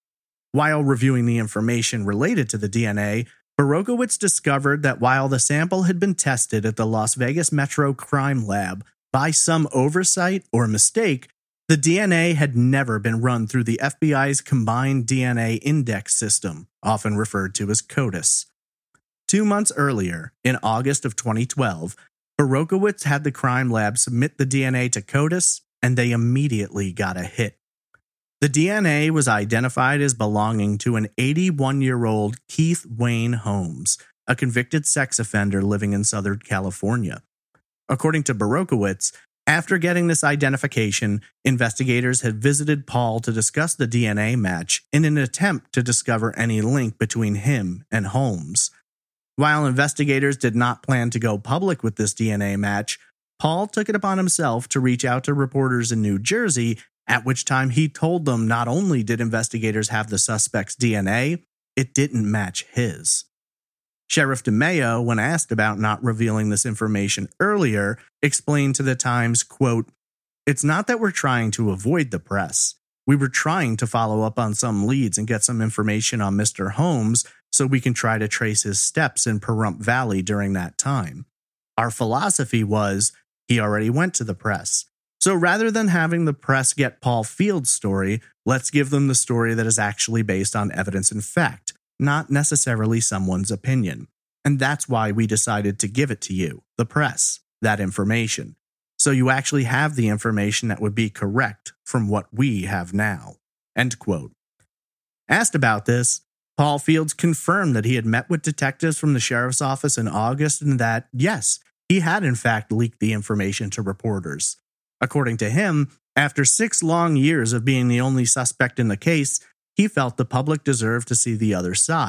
Speaker 1: While reviewing the information related to the D N A, Borowkowitz discovered that while the sample had been tested at the Las Vegas Metro Crime Lab, by some oversight or mistake, the D N A had never been run through the F B I's Combined D N A Index System, often referred to as CODIS. Two months earlier, in August of twenty twelve, Borowkowitz had the crime lab submit the D N A to CODIS, and they immediately got a hit. The D N A was identified as belonging to an eighty-one-year-old Keith Wayne Holmes, a convicted sex offender living in Southern California. According to Borowkowitz, after getting this identification, investigators had visited Paul to discuss the D N A match in an attempt to discover any link between him and Holmes. While investigators did not plan to go public with this D N A match, Paul took it upon himself to reach out to reporters in New Jersey, at which time he told them not only did investigators have the suspect's D N A, it didn't match his. Sheriff DeMeo, when asked about not revealing this information earlier, explained to the Times, quote, "It's not that we're trying to avoid the press. We were trying to follow up on some leads and get some information on Mister Holmes so we can try to trace his steps in Pahrump Valley during that time. Our philosophy was, he already went to the press. So rather than having the press get Paul Fields' story, let's give them the story that is actually based on evidence and fact, not necessarily someone's opinion. And that's why we decided to give it to you, the press, that information. So you actually have the information that would be correct from what we have now." End quote. Asked about this, Paul Fields confirmed that he had met with detectives from the sheriff's office in August and that, yes, he had in fact leaked the information to reporters. According to him, after six long years of being the only suspect in the case, he felt the public deserved to see the other side,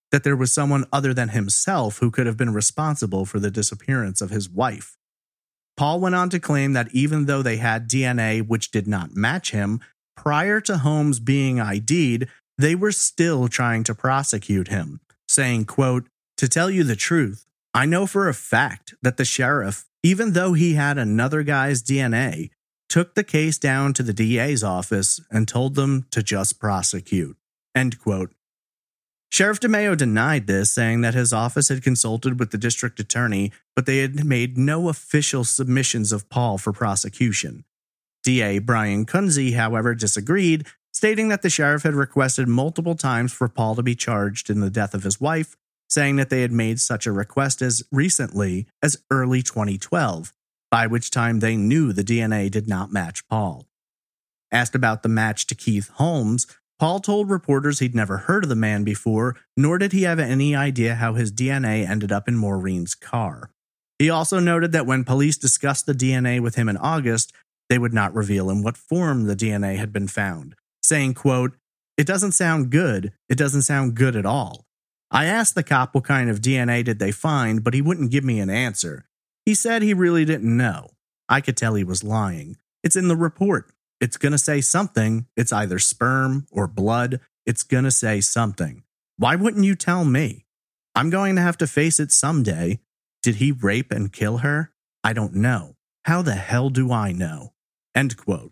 Speaker 1: that there was someone other than himself who could have been responsible for the disappearance of his wife. Paul went on to claim that even though they had D N A which did not match him, prior to Holmes being I D'd, they were still trying to prosecute him, saying, quote, "To tell you the truth, I know for a fact that the sheriff, even though he had another guy's D N A, took the case down to the D A's office and told them to just prosecute." End quote. Sheriff DeMeo denied this, saying that his office had consulted with the district attorney, but they had made no official submissions of Paul for prosecution. D A Brian Kunze, however, disagreed, stating that the sheriff had requested multiple times for Paul to be charged in the death of his wife, saying that they had made such a request as recently as early twenty twelve, by which time they knew the D N A did not match Paul. Asked about the match to Keith Holmes, Paul told reporters he'd never heard of the man before, nor did he have any idea how his D N A ended up in Maureen's car. He also noted that when police discussed the D N A with him in August, they would not reveal in what form the D N A had been found, saying, quote, "It doesn't sound good. It doesn't sound good at all. I asked the cop what kind of D N A did they find, but he wouldn't give me an answer. He said he really didn't know. I could tell he was lying. It's in the report. It's going to say something. It's either sperm or blood. It's going to say something. Why wouldn't you tell me? I'm going to have to face it someday. Did he rape and kill her? I don't know. How the hell do I know?" End quote.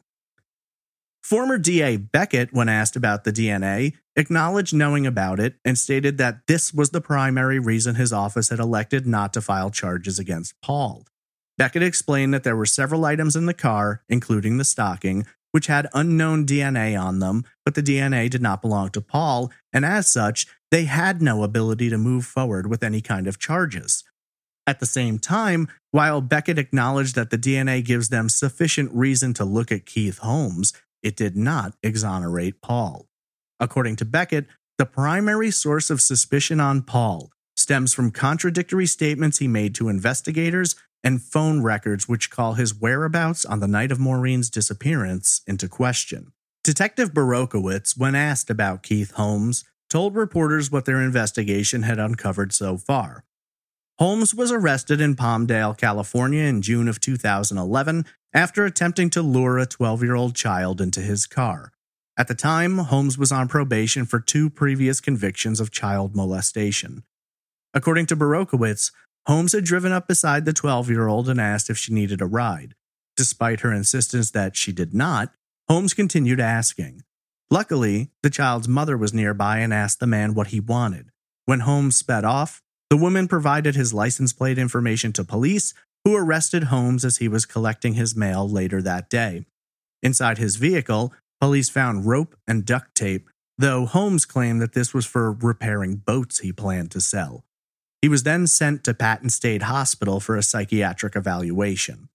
Speaker 1: Former D A Beckett, when asked about the D N A, acknowledged knowing about it and stated that this was the primary reason his office had elected not to file charges against Paul. Beckett explained that there were several items in the car, including the stocking, which had unknown D N A on them, but the D N A did not belong to Paul, and as such, they had no ability to move forward with any kind of charges. At the same time, while Beckett acknowledged that the D N A gives them sufficient reason to look at Keith Holmes, it did not exonerate Paul. According to Beckett, the primary source of suspicion on Paul stems from contradictory statements he made to investigators and phone records which call his whereabouts on the night of Maureen's disappearance into question. Detective Borokowitz, when asked about Keith Holmes, told reporters what their investigation had uncovered so far. Holmes was arrested in Palmdale, California in June of two thousand eleven after attempting to lure a twelve-year-old child into his car. At the time, Holmes was on probation for two previous convictions of child molestation. According to Borokowitz, Holmes had driven up beside the twelve-year-old and asked if she needed a ride. Despite her insistence that she did not, Holmes continued asking. Luckily, the child's mother was nearby and asked the man what he wanted. When Holmes sped off, the woman provided his license plate information to police, who arrested Holmes as he was collecting his mail later that day. Inside his vehicle, police found rope and duct tape, though Holmes claimed that this was for repairing boats he planned to sell. He was then sent to Patton State Hospital for a psychiatric evaluation.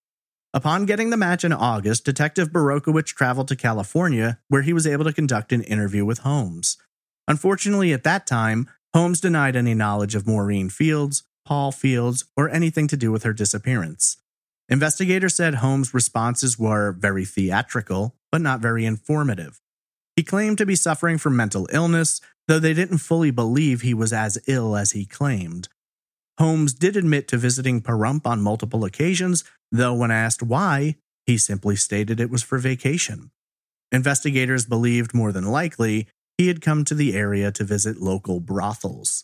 Speaker 1: Upon getting the match in August, Detective Borokowitz traveled to California, where he was able to conduct an interview with Holmes. Unfortunately, at that time, Holmes denied any knowledge of Maureen Fields, Paul Fields, or anything to do with her disappearance. Investigators said Holmes' responses were very theatrical, but not very informative. He claimed to be suffering from mental illness, though they didn't fully believe he was as ill as he claimed. Holmes did admit to visiting Pahrump on multiple occasions, though when asked why, he simply stated it was for vacation. Investigators believed more than likely he had come to the area to visit local brothels.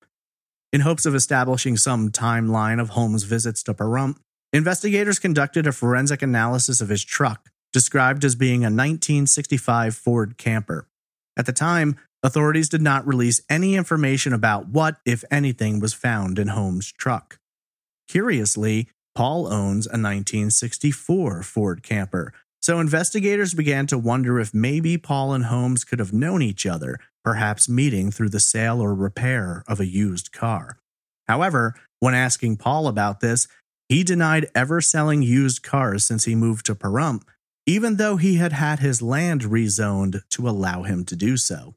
Speaker 1: In hopes of establishing some timeline of Holmes' visits to Pahrump, investigators conducted a forensic analysis of his truck, described as being a nineteen sixty-five Ford Camper. At the time, authorities did not release any information about what, if anything, was found in Holmes' truck. Curiously, Paul owns a nineteen sixty-four Ford Camper, so investigators began to wonder if maybe Paul and Holmes could have known each other, perhaps meeting through the sale or repair of a used car. However, when asking Paul about this, he denied ever selling used cars since he moved to Pahrump, even though he had had his land rezoned to allow him to do so.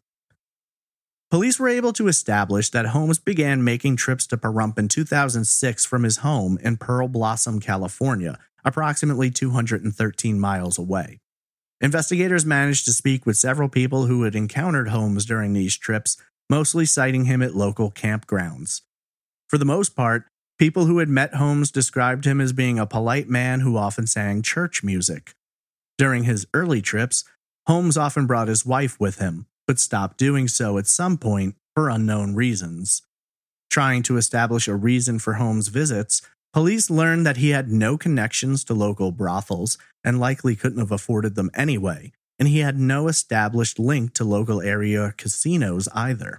Speaker 1: Police were able to establish that Holmes began making trips to Pahrump in two thousand six from his home in Pearl Blossom, California, approximately two hundred thirteen miles away. Investigators managed to speak with several people who had encountered Holmes during these trips, mostly citing him at local campgrounds. For the most part, people who had met Holmes described him as being a polite man who often sang church music. During his early trips, Holmes often brought his wife with him, but stopped doing so at some point for unknown reasons. Trying to establish a reason for Holmes' visits, police learned that he had no connections to local brothels and likely couldn't have afforded them anyway, and he had no established link to local area casinos either.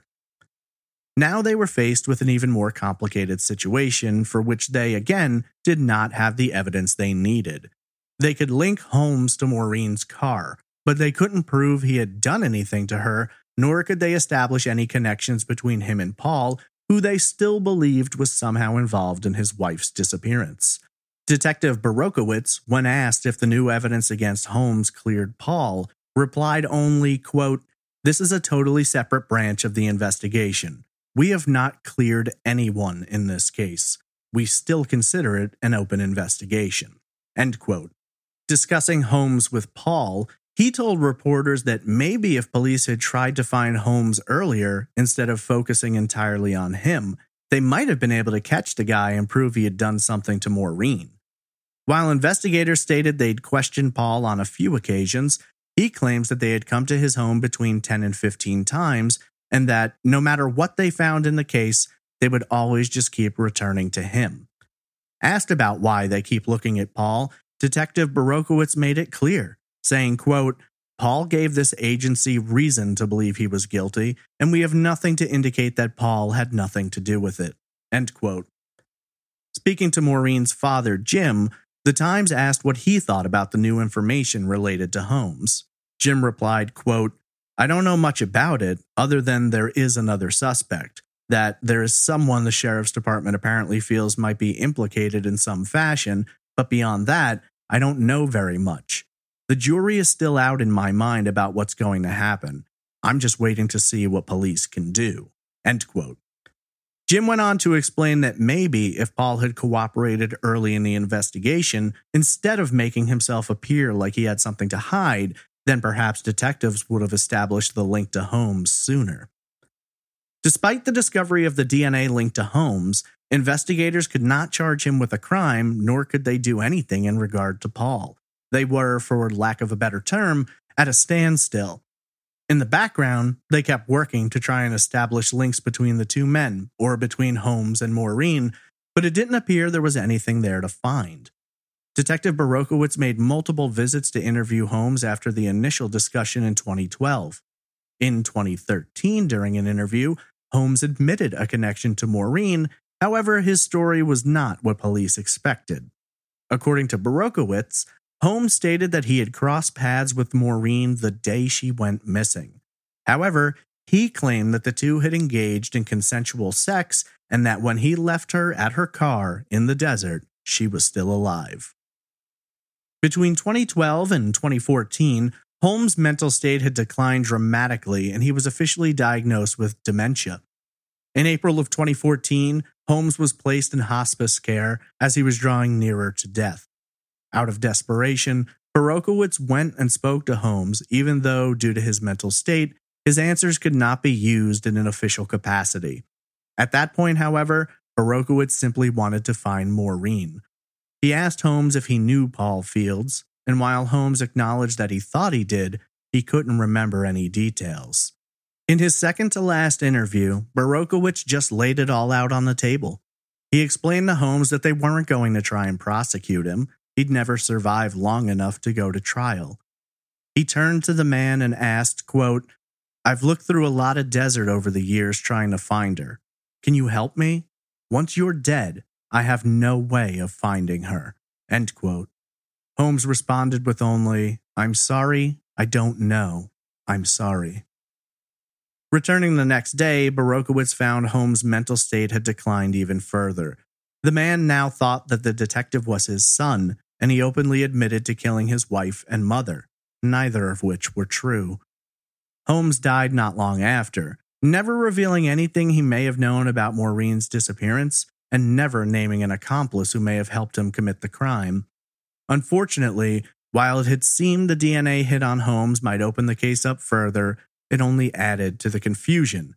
Speaker 1: Now they were faced with an even more complicated situation for which they, again, did not have the evidence they needed. They could link Holmes to Maureen's car, but they couldn't prove he had done anything to her, nor could they establish any connections between him and Paul, who they still believed was somehow involved in his wife's disappearance. Detective Borukowitz, when asked if the new evidence against Holmes cleared Paul, replied only, quote, "This is a totally separate branch of the investigation. We have not cleared anyone in this case. We still consider it an open investigation." End quote. Discussing Holmes with Paul, he told reporters that maybe if police had tried to find Holmes earlier instead of focusing entirely on him, they might have been able to catch the guy and prove he had done something to Maureen. While investigators stated they'd questioned Paul on a few occasions, he claims that they had come to his home between ten and fifteen times, and that no matter what they found in the case, they would always just keep returning to him. Asked about why they keep looking at Paul, Detective Borukowitz made it clear, saying, quote, "Paul gave this agency reason to believe he was guilty, and we have nothing to indicate that Paul had nothing to do with it." End quote. Speaking to Maureen's father, Jim, the Times asked what he thought about the new information related to Holmes. Jim replied, quote, "I don't know much about it, other than there is another suspect, that there is someone the sheriff's department apparently feels might be implicated in some fashion, but beyond that, I don't know very much. The jury is still out in my mind about what's going to happen. I'm just waiting to see what police can do." End quote. Jim went on to explain that maybe if Paul had cooperated early in the investigation, instead of making himself appear like he had something to hide, then perhaps detectives would have established the link to Holmes sooner. Despite the discovery of the D N A link to Holmes, investigators could not charge him with a crime, nor could they do anything in regard to Paul. They were, for lack of a better term, at a standstill. In the background, they kept working to try and establish links between the two men, or between Holmes and Maureen, but it didn't appear there was anything there to find. Detective Borukowitz made multiple visits to interview Holmes after the initial discussion in twenty twelve. In twenty thirteen, during an interview, Holmes admitted a connection to Maureen. However, his story was not what police expected. According to Borukowitz, Holmes stated that he had crossed paths with Maureen the day she went missing. However, he claimed that the two had engaged in consensual sex and that when he left her at her car in the desert, she was still alive. Between twenty twelve and twenty fourteen, Holmes' mental state had declined dramatically and he was officially diagnosed with dementia. In April of twenty fourteen, Holmes was placed in hospice care as he was drawing nearer to death. Out of desperation, Borukowitz went and spoke to Holmes, even though, due to his mental state, his answers could not be used in an official capacity. At that point, however, Borukowitz simply wanted to find Maureen. He asked Holmes if he knew Paul Fields, and while Holmes acknowledged that he thought he did, he couldn't remember any details. In his second-to-last interview, Borukowitz just laid it all out on the table. He explained to Holmes that they weren't going to try and prosecute him. He'd never survived long enough to go to trial. He turned to the man and asked, quote, "I've looked through a lot of desert over the years trying to find her. Can you help me? Once you're dead, I have no way of finding her." End quote. Holmes responded with only, "I'm sorry, I don't know. I'm sorry." Returning the next day, Borukowitz found Holmes' mental state had declined even further. The man now thought that the detective was his son, and he openly admitted to killing his wife and mother, neither of which were true. Holmes died not long after, never revealing anything he may have known about Maureen's disappearance, and never naming an accomplice who may have helped him commit the crime. Unfortunately, while it had seemed the D N A hit on Holmes might open the case up further, it only added to the confusion.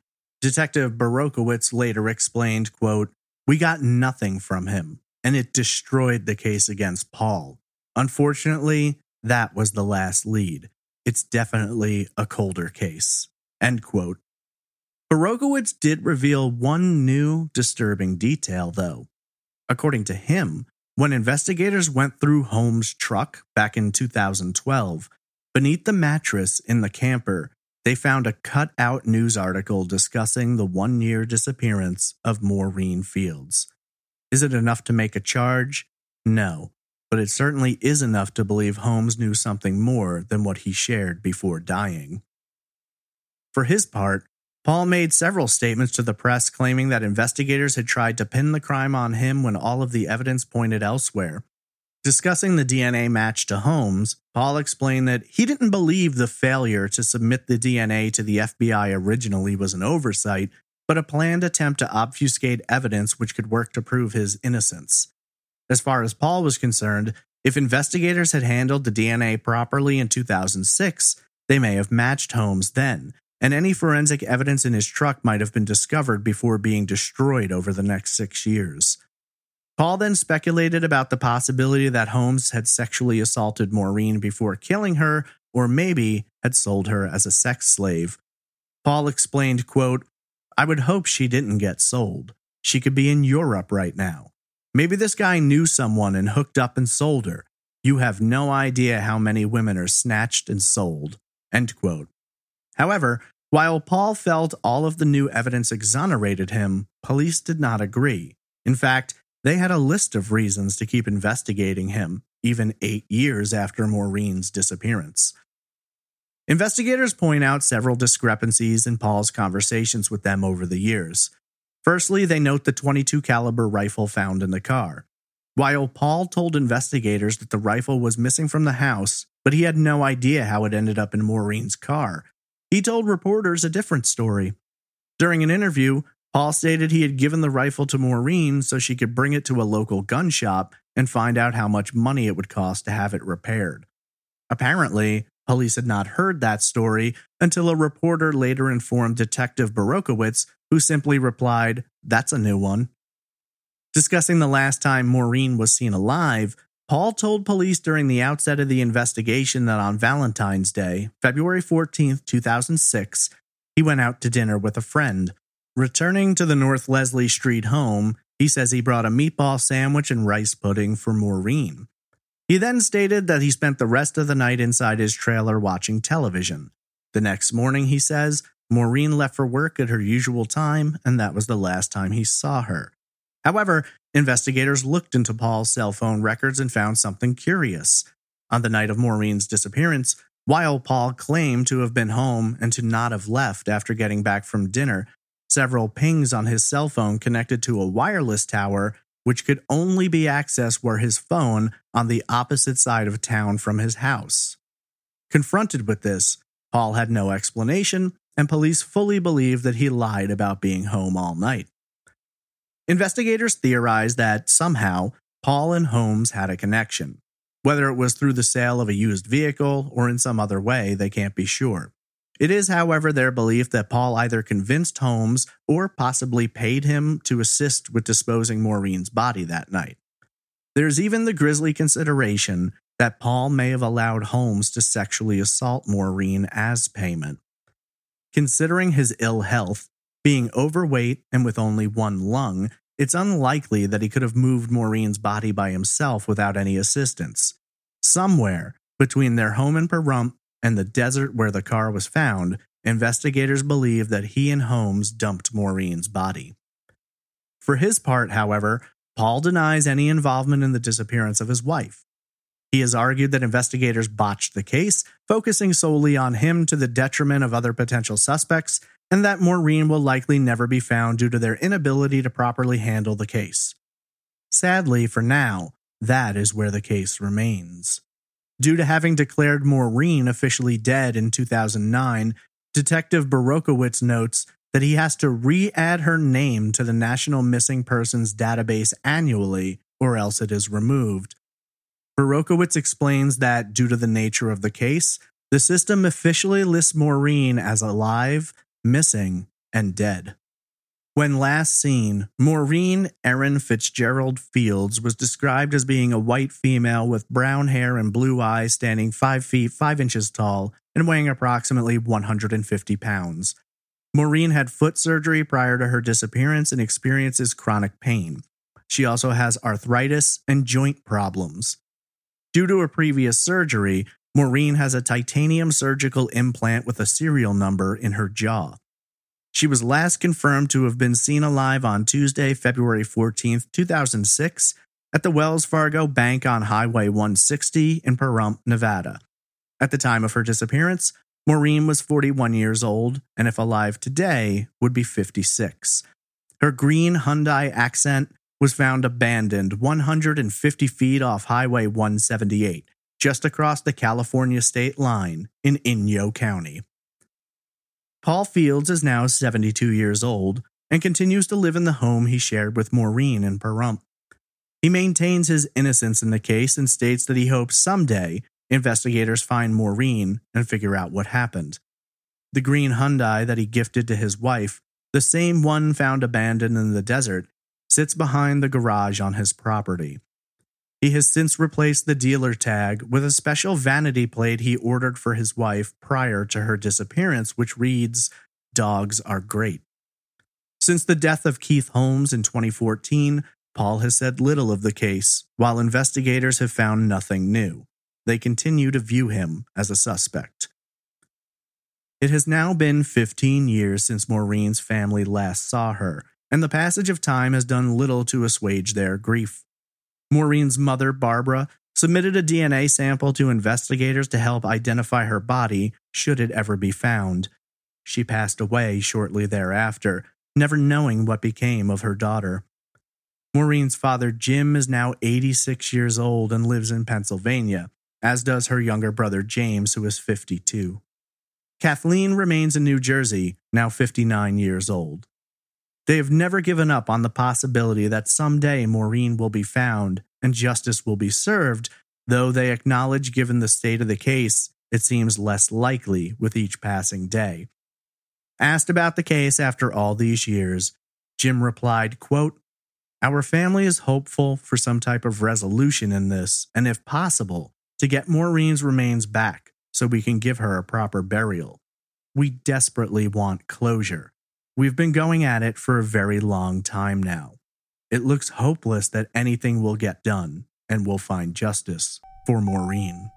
Speaker 1: Detective Borokowitz later explained, quote, "We got nothing from him, and it destroyed the case against Paul. Unfortunately, that was the last lead. It's definitely a colder case." End quote. Borokowitz did reveal one new disturbing detail, though. According to him, when investigators went through Holmes' truck back in two thousand twelve, beneath the mattress in the camper, they found a cut-out news article discussing the one-year disappearance of Maureen Fields. Is it enough to make a charge? No, but it certainly is enough to believe Holmes knew something more than what he shared before dying. For his part, Paul made several statements to the press claiming that investigators had tried to pin the crime on him when all of the evidence pointed elsewhere. Discussing the D N A match to Holmes, Paul explained that he didn't believe the failure to submit the D N A to the F B I originally was an oversight, but a planned attempt to obfuscate evidence which could work to prove his innocence. As far as Paul was concerned, if investigators had handled the D N A properly in two thousand six, they may have matched Holmes then, and any forensic evidence in his truck might have been discovered before being destroyed over the next six years. Paul then speculated about the possibility that Holmes had sexually assaulted Maureen before killing her, or maybe had sold her as a sex slave. Paul explained, quote, "I would hope she didn't get sold. She could be in Europe right now. Maybe this guy knew someone and hooked up and sold her. You have no idea how many women are snatched and sold." End quote. However, while Paul felt all of the new evidence exonerated him, police did not agree. In fact, they had a list of reasons to keep investigating him, even eight years after Maureen's disappearance. Investigators point out several discrepancies in Paul's conversations with them over the years. Firstly, they note the twenty-two caliber rifle found in the car. While Paul told investigators that the rifle was missing from the house, but he had no idea how it ended up in Maureen's car, he told reporters a different story. During an interview, Paul stated he had given the rifle to Maureen so she could bring it to a local gun shop and find out how much money it would cost to have it repaired. Apparently, police had not heard that story until a reporter later informed Detective Borokowitz, who simply replied, "That's a new one." Discussing the last time Maureen was seen alive, Paul told police during the outset of the investigation that on Valentine's Day, February fourteenth, two thousand six, he went out to dinner with a friend. Returning to the North Leslie Street home, he says he brought a meatball sandwich and rice pudding for Maureen. He then stated that he spent the rest of the night inside his trailer watching television. The next morning, he says, Maureen left for work at her usual time, and that was the last time he saw her. However, investigators looked into Paul's cell phone records and found something curious. On the night of Maureen's disappearance, while Paul claimed to have been home and to not have left after getting back from dinner, several pings on his cell phone connected to a wireless tower, which could only be accessed were his phone on the opposite side of town from his house. Confronted with this, Paul had no explanation, and police fully believed that he lied about being home all night. Investigators theorized that somehow Paul and Holmes had a connection. Whether it was through the sale of a used vehicle or in some other way, they can't be sure. It is, however, their belief that Paul either convinced Holmes or possibly paid him to assist with disposing Maureen's body that night. There's even the grisly consideration that Paul may have allowed Holmes to sexually assault Maureen as payment. Considering his ill health, being overweight and with only one lung, it's unlikely that he could have moved Maureen's body by himself without any assistance. Somewhere between their home in Pahrump and the desert where the car was found, investigators believe that he and Holmes dumped Maureen's body. For his part, however, Paul denies any involvement in the disappearance of his wife. He has argued that investigators botched the case, focusing solely on him to the detriment of other potential suspects, and that Maureen will likely never be found due to their inability to properly handle the case. Sadly, for now, that is where the case remains. Due to having declared Maureen officially dead in two thousand nine, Detective Borokowitz notes that he has to re-add her name to the National Missing Persons Database annually, or else it is removed. Borokowitz explains that, due to the nature of the case, the system officially lists Maureen as alive, missing, and dead. When last seen, Maureen Erin Fitzgerald Fields was described as being a white female with brown hair and blue eyes, standing five feet five inches tall and weighing approximately one hundred fifty pounds. Maureen had foot surgery prior to her disappearance and experiences chronic pain. She also has arthritis and joint problems. Due to a previous surgery, Maureen has a titanium surgical implant with a serial number in her jaw. She was last confirmed to have been seen alive on Tuesday, February fourteenth, two thousand six, at the Wells Fargo Bank on Highway one sixty in Pahrump, Nevada. At the time of her disappearance, Maureen was forty-one years old, and if alive today, would be fifty-six. Her green Hyundai Accent was found abandoned one hundred fifty feet off Highway one seventy-eight, just across the California state line in Inyo County. Paul Fields is now seventy-two years old and continues to live in the home he shared with Maureen in Pahrump. He maintains his innocence in the case and states that he hopes someday investigators find Maureen and figure out what happened. The green Hyundai that he gifted to his wife, the same one found abandoned in the desert, sits behind the garage on his property. He has since replaced the dealer tag with a special vanity plate he ordered for his wife prior to her disappearance, which reads, "Dogs are great." Since the death of Keith Holmes in twenty fourteen, Paul has said little of the case, while investigators have found nothing new. They continue to view him as a suspect. It has now been fifteen years since Maureen's family last saw her, and the passage of time has done little to assuage their grief. Maureen's mother, Barbara, submitted a D N A sample to investigators to help identify her body should it ever be found. She passed away shortly thereafter, never knowing what became of her daughter. Maureen's father, Jim, is now eighty-six years old and lives in Pennsylvania, as does her younger brother, James, who is fifty-two. Kathleen remains in New Jersey, now fifty-nine years old. They have never given up on the possibility that someday Maureen will be found and justice will be served, though they acknowledge, given the state of the case, it seems less likely with each passing day. Asked about the case after all these years, Jim replied, quote, "Our family is hopeful for some type of resolution in this, and if possible, to get Maureen's remains back so we can give her a proper burial. We desperately want closure. We've been going at it for a very long time now. It looks hopeless that anything will get done, and we'll find justice for Maureen."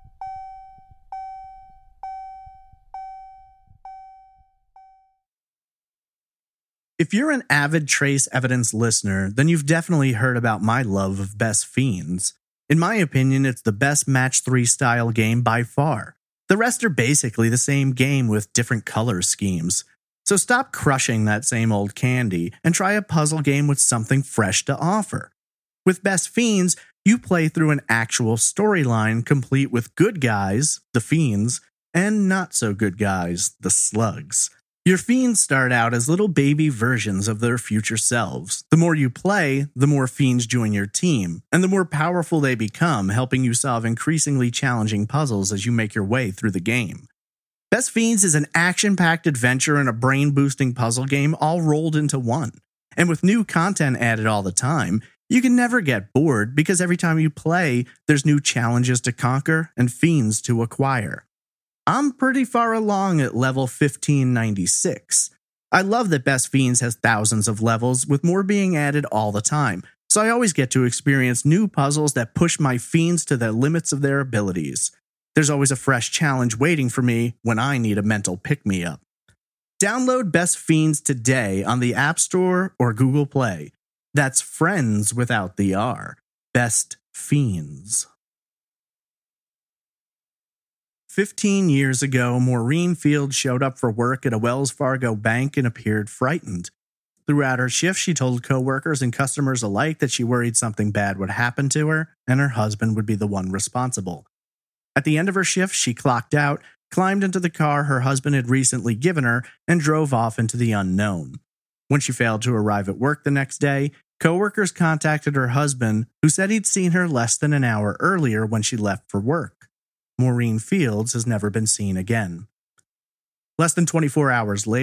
Speaker 1: If you're an avid Trace Evidence listener, then you've definitely heard about my love of Best Fiends. In my opinion, it's the best match three style game by far. The rest are basically the same game with different color schemes. So stop crushing that same old candy and try a puzzle game with something fresh to offer. With Best Fiends, you play through an actual storyline complete with good guys, the Fiends, and not so good guys, the Slugs. Your Fiends start out as little baby versions of their future selves. The more you play, the more Fiends join your team, and the more powerful they become, helping you solve increasingly challenging puzzles as you make your way through the game. Best Fiends is an action-packed adventure and a brain-boosting puzzle game all rolled into one. And with new content added all the time, you can never get bored because every time you play, there's new challenges to conquer and Fiends to acquire. I'm pretty far along at level fifteen ninety-six. I love that Best Fiends has thousands of levels, with more being added all the time, so I always get to experience new puzzles that push my Fiends to the limits of their abilities. There's always a fresh challenge waiting for me when I need a mental pick-me-up. Download Best Fiends today on the App Store or Google Play. That's friends without the R. Best Fiends. Fifteen years ago, Maureen Fields showed up for work at a Wells Fargo bank and appeared frightened. Throughout her shift, she told coworkers and customers alike that she worried something bad would happen to her and her husband would be the one responsible. At the end of her shift, she clocked out, climbed into the car her husband had recently given her, and drove off into the unknown. When she failed to arrive at work the next day, coworkers contacted her husband, who said he'd seen her less than an hour earlier when she left for work. Maureen Fields has never been seen again. Less than twenty-four hours later,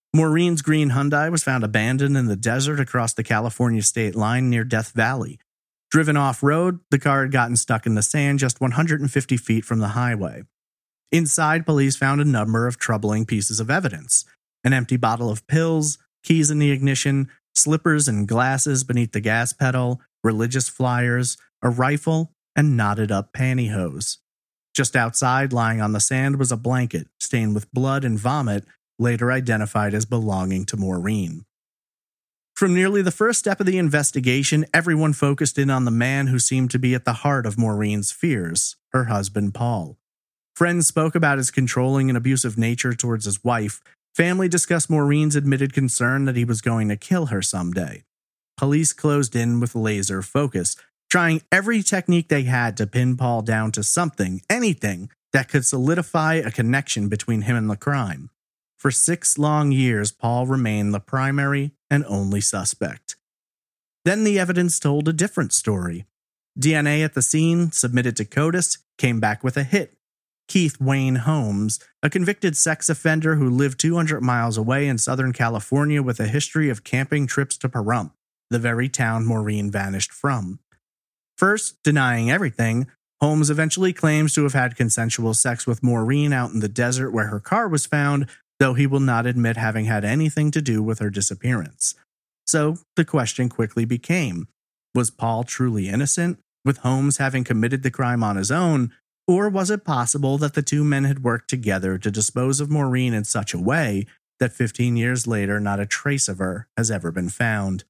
Speaker 1: Maureen's green Hyundai was found abandoned in the desert across the California state line near Death Valley. Driven off-road, the car had gotten stuck in the sand just one hundred fifty feet from the highway. Inside, police found a number of troubling pieces of evidence: an empty bottle of pills, keys in the ignition, slippers and glasses beneath the gas pedal, religious flyers, a rifle, and knotted-up pantyhose. Just outside, lying on the sand, was a blanket stained with blood and vomit, later identified as belonging to Maureen. From nearly the first step of the investigation, everyone focused in on the man who seemed to be at the heart of Maureen's fears, her husband Paul. Friends spoke about his controlling and abusive nature towards his wife. Family discussed Maureen's admitted concern that he was going to kill her someday. Police closed in with laser focus, trying every technique they had to pin Paul down to something, anything, that could solidify a connection between him and the crime. For six long years, Paul remained the primary and only suspect. Then the evidence told a different story. D N A at the scene, submitted to CODIS, came back with a hit. Keith Wayne Holmes, a convicted sex offender who lived two hundred miles away in Southern California with a history of camping trips to Pahrump, the very town Maureen vanished from. First, denying everything, Holmes eventually claims to have had consensual sex with Maureen out in the desert where her car was found, though he will not admit having had anything to do with her disappearance. So the question quickly became, was Paul truly innocent, with Holmes having committed the crime on his own, or was it possible that the two men had worked together to dispose of Maureen in such a way that fifteen years later not a trace of her has ever been found?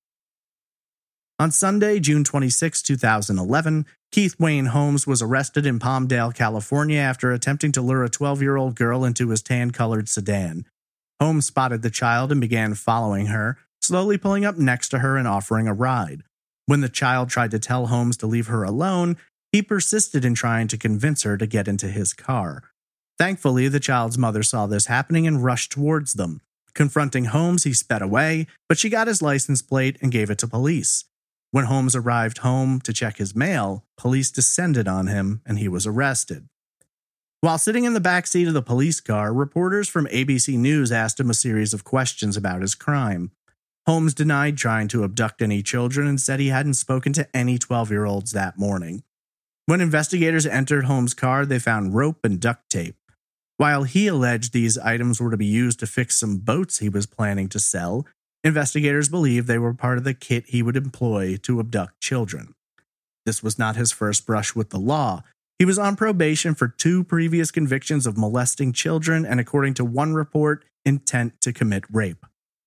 Speaker 1: On Sunday, June twenty-sixth, two thousand eleven, Keith Wayne Holmes was arrested in Palmdale, California after attempting to lure a twelve-year-old girl into his tan-colored sedan. Holmes spotted the child and began following her, slowly pulling up next to her and offering a ride. When the child tried to tell Holmes to leave her alone, he persisted in trying to convince her to get into his car. Thankfully, the child's mother saw this happening and rushed towards them. Confronting Holmes, he sped away, but she got his license plate and gave it to police. When Holmes arrived home to check his mail, police descended on him and he was arrested. While sitting in the back seat of the police car, reporters from A B C News asked him a series of questions about his crime. Holmes denied trying to abduct any children and said he hadn't spoken to any twelve-year-olds that morning. When investigators entered Holmes' car, they found rope and duct tape. While he alleged these items were to be used to fix some boats he was planning to sell, investigators believed they were part of the kit he would employ to abduct children. This was not his first brush with the law. He was on probation for two previous convictions of molesting children and, according to one report, intent to commit rape.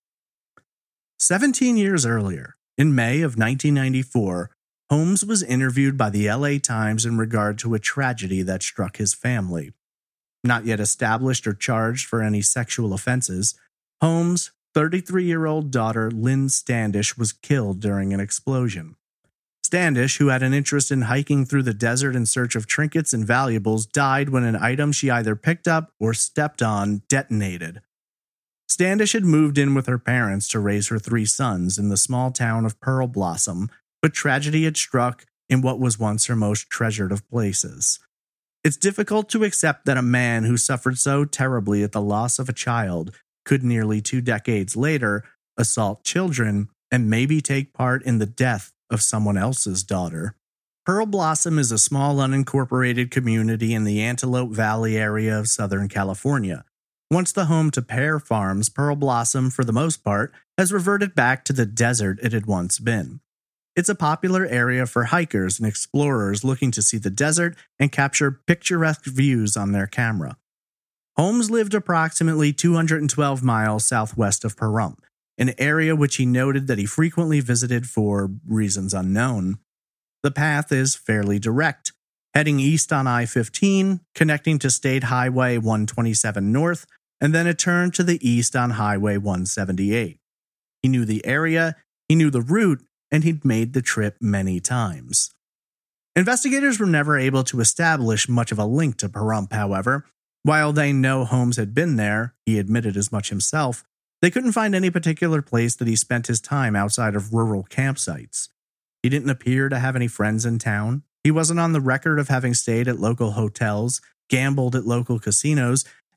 Speaker 1: Seventeen years earlier, in May of nineteen ninety-four, Holmes was interviewed by the L A Times in regard to a tragedy that struck his family. Not yet established or charged for any sexual offenses, Holmes' thirty-three-year-old daughter Lynn Standish was killed during an explosion. Standish, who had an interest in hiking through the desert in search of trinkets and valuables, died when an item she either picked up or stepped on detonated. Standish had moved in with her parents to raise her three sons in the small town of Pearl Blossom, but tragedy had struck in what was once her most treasured of places. It's difficult to accept that a man who suffered so terribly at the loss of a child could nearly two decades later assault children and maybe take part in the death of someone else's daughter. Pearl Blossom is a small unincorporated community in the Antelope Valley area of Southern California. Once the home to Pear Farms, Pearl Blossom, for the most part, has reverted back to the desert it had once been. It's a popular area for hikers and explorers looking to see the desert and capture picturesque views on their camera. Holmes lived approximately two hundred twelve miles southwest of Pahrump, an area which he noted that he frequently visited for reasons unknown. The path is fairly direct, heading east on I fifteen, connecting to State Highway one twenty-seven North, and then a turn to the east on Highway one seventy-eight. He knew the area, he knew the route, and he'd made the trip many times. Investigators were never able to establish much of a link to Pahrump, however. While they know Holmes had been there, he admitted as much himself, they couldn't find any particular place that he spent his time outside of rural campsites. He didn't appear to have any friends in town. He wasn't on the record of having stayed at local hotels, gambled at local casinos,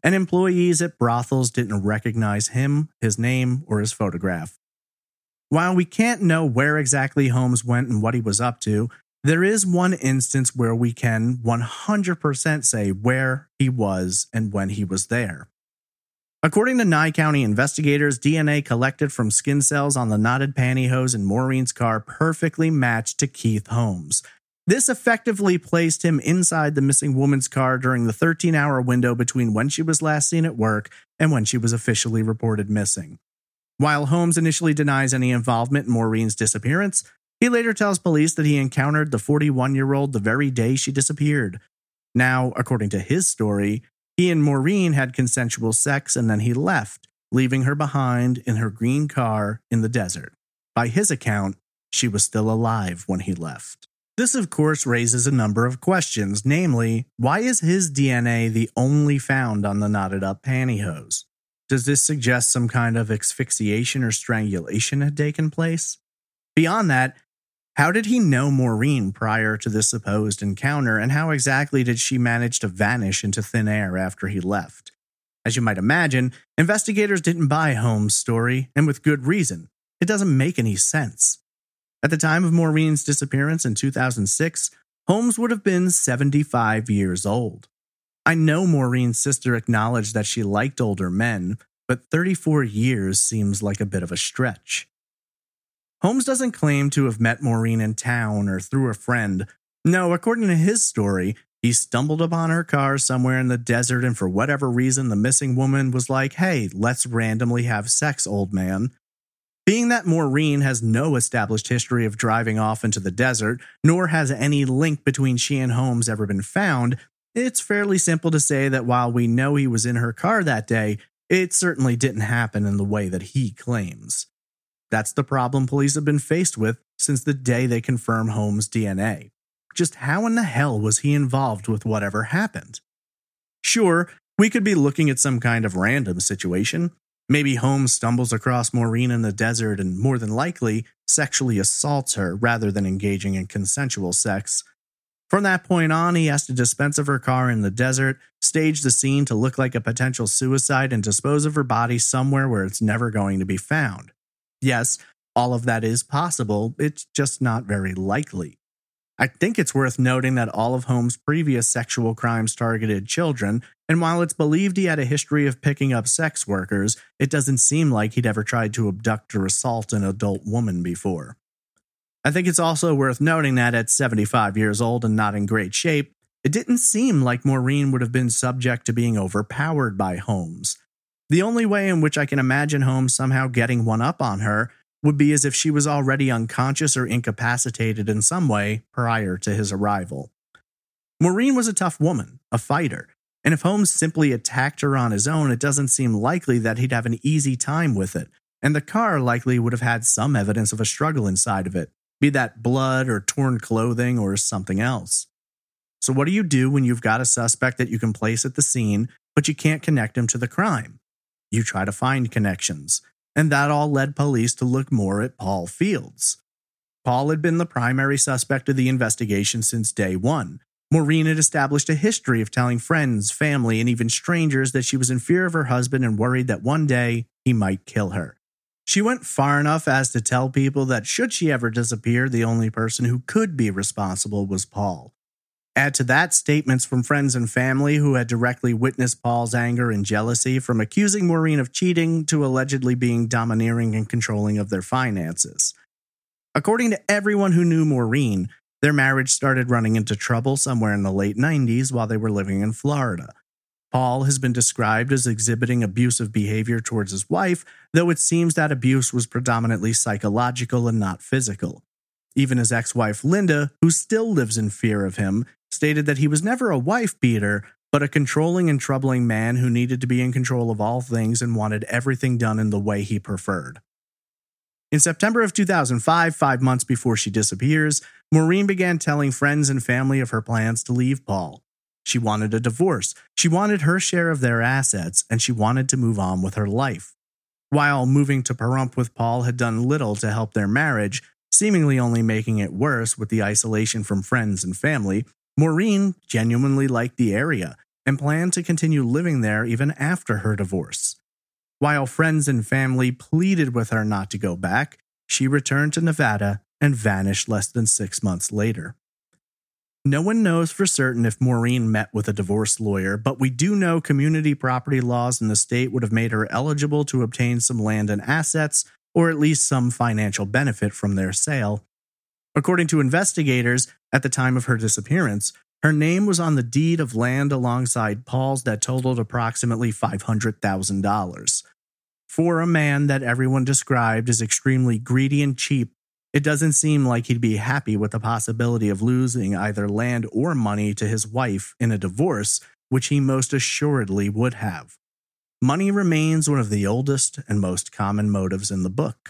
Speaker 1: and employees at brothels didn't recognize him, his name, or his photograph. While we can't know where exactly Holmes went and what he was up to, there is one instance where we can one hundred percent say where he was and when he was there. According to Nye County investigators, D N A collected from skin cells on the knotted pantyhose in Maureen's car perfectly matched to Keith Holmes. This effectively placed him inside the missing woman's car during the thirteen-hour window between when she was last seen at work and when she was officially reported missing. While Holmes initially denies any involvement in Maureen's disappearance, he later tells police that he encountered the forty-one-year-old the very day she disappeared. Now, according to his story, he and Maureen had consensual sex and then he left, leaving her behind in her green car in the desert. By his account, she was still alive when he left. This, of course, raises a number of questions, namely, why is his D N A the only found on the knotted-up pantyhose? Does this suggest some kind of asphyxiation or strangulation had taken place? Beyond that, how did he know Maureen prior to this supposed encounter, and how exactly did she manage to vanish into thin air after he left? As you might imagine, investigators didn't buy Holmes' story, and with good reason. It doesn't make any sense. At the time of Maureen's disappearance in two thousand six, Holmes would have been seventy-five years old. I know Maureen's sister acknowledged that she liked older men, but thirty-four years seems like a bit of a stretch. Holmes doesn't claim to have met Maureen in town or through a friend. No, according to his story, he stumbled upon her car somewhere in the desert, and for whatever reason, the missing woman was like, "Hey, let's randomly have sex, old man." Being that Maureen has no established history of driving off into the desert, nor has any link between she and Holmes ever been found, it's fairly simple to say that while we know he was in her car that day, it certainly didn't happen in the way that he claims. That's the problem police have been faced with since the day they confirmed Holmes' D N A. Just how in the hell was he involved with whatever happened? Sure, we could be looking at some kind of random situation. Maybe Holmes stumbles across Maureen in the desert and, more than likely, sexually assaults her rather than engaging in consensual sex. From that point on, he has to dispense of her car in the desert, stage the scene to look like a potential suicide, and dispose of her body somewhere where it's never going to be found. Yes, all of that is possible, it's just not very likely. I think it's worth noting that all of Holmes' previous sexual crimes targeted children, and while it's believed he had a history of picking up sex workers, it doesn't seem like he'd ever tried to abduct or assault an adult woman before. I think it's also worth noting that at seventy-five years old and not in great shape, it didn't seem like Maureen would have been subject to being overpowered by Holmes. The only way in which I can imagine Holmes somehow getting one up on her would be as if she was already unconscious or incapacitated in some way prior to his arrival. Maureen was a tough woman, a fighter, and if Holmes simply attacked her on his own, it doesn't seem likely that he'd have an easy time with it, and the car likely would have had some evidence of a struggle inside of it, be that blood or torn clothing or something else. So what do you do when you've got a suspect that you can place at the scene, but you can't connect him to the crime? You try to find connections, and that all led police to look more at Paul Fields. Paul had been the primary suspect of the investigation since day one. Maureen had established a history of telling friends, family, and even strangers that she was in fear of her husband and worried that one day he might kill her. She went far enough as to tell people that should she ever disappear, the only person who could be responsible was Paul. Add to that statements from friends and family who had directly witnessed Paul's anger and jealousy, from accusing Maureen of cheating to allegedly being domineering and controlling of their finances. According to everyone who knew Maureen, their marriage started running into trouble somewhere in the late nineties while they were living in Florida. Paul has been described as exhibiting abusive behavior towards his wife, though it seems that abuse was predominantly psychological and not physical. Even his ex-wife Linda, who still lives in fear of him, stated that he was never a wife-beater, but a controlling and troubling man who needed to be in control of all things and wanted everything done in the way he preferred. In September of two thousand five, five months before she disappears, Maureen began telling friends and family of her plans to leave Paul. She wanted a divorce, she wanted her share of their assets, and she wanted to move on with her life. While moving to Pahrump with Paul had done little to help their marriage, seemingly only making it worse with the isolation from friends and family, Maureen genuinely liked the area and planned to continue living there even after her divorce. While friends and family pleaded with her not to go back, she returned to Nevada and vanished less than six months later. No one knows for certain if Maureen met with a divorce lawyer, but we do know community property laws in the state would have made her eligible to obtain some land and assets, or at least some financial benefit from their sale. According to investigators, at the time of her disappearance, her name was on the deed of land alongside Paul's that totaled approximately five hundred thousand dollars. For a man that everyone described as extremely greedy and cheap, it doesn't seem like he'd be happy with the possibility of losing either land or money to his wife in a divorce, which he most assuredly would have. Money remains one of the oldest and most common motives in the book.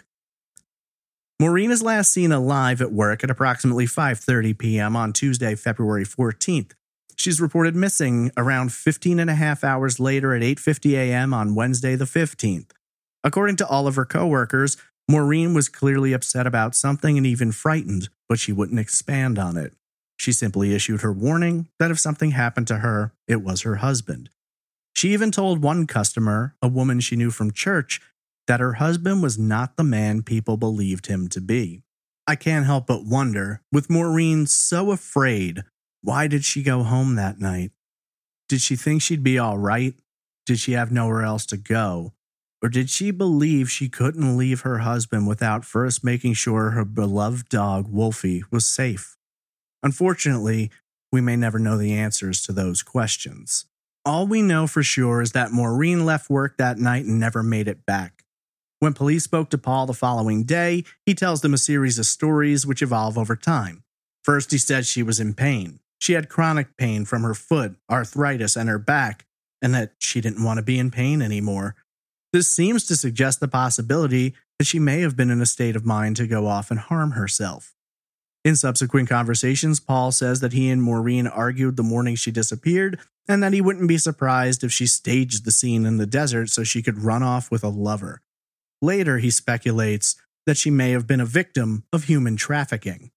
Speaker 1: Maureen is last seen alive at work at approximately five thirty p.m. on Tuesday, February fourteenth. She's reported missing around fifteen and a half hours later at eight fifty a.m. on Wednesday the fifteenth. According to all of her coworkers, Maureen was clearly upset about something and even frightened, but she wouldn't expand on it. She simply issued her warning that if something happened to her, it was her husband. She even told one customer, a woman she knew from church, that her husband was not the man people believed him to be. I can't help but wonder, with Maureen so afraid, why did she go home that night? Did she think she'd be all right? Did she have nowhere else to go? Or did she believe she couldn't leave her husband without first making sure her beloved dog, Wolfie, was safe? Unfortunately, we may never know the answers to those questions. All we know for sure is that Maureen left work that night and never made it back. When police spoke to Paul the following day, he tells them a series of stories which evolve over time. First, he said she was in pain. She had chronic pain from her foot, arthritis, and her back, and that she didn't want to be in pain anymore. This seems to suggest the possibility that she may have been in a state of mind to go off and harm herself. In subsequent conversations, Paul says that he and Maureen argued the morning she disappeared, and that he wouldn't be surprised if she staged the scene in the desert so she could run off with a lover. Later, he speculates that she may have been a victim of human trafficking.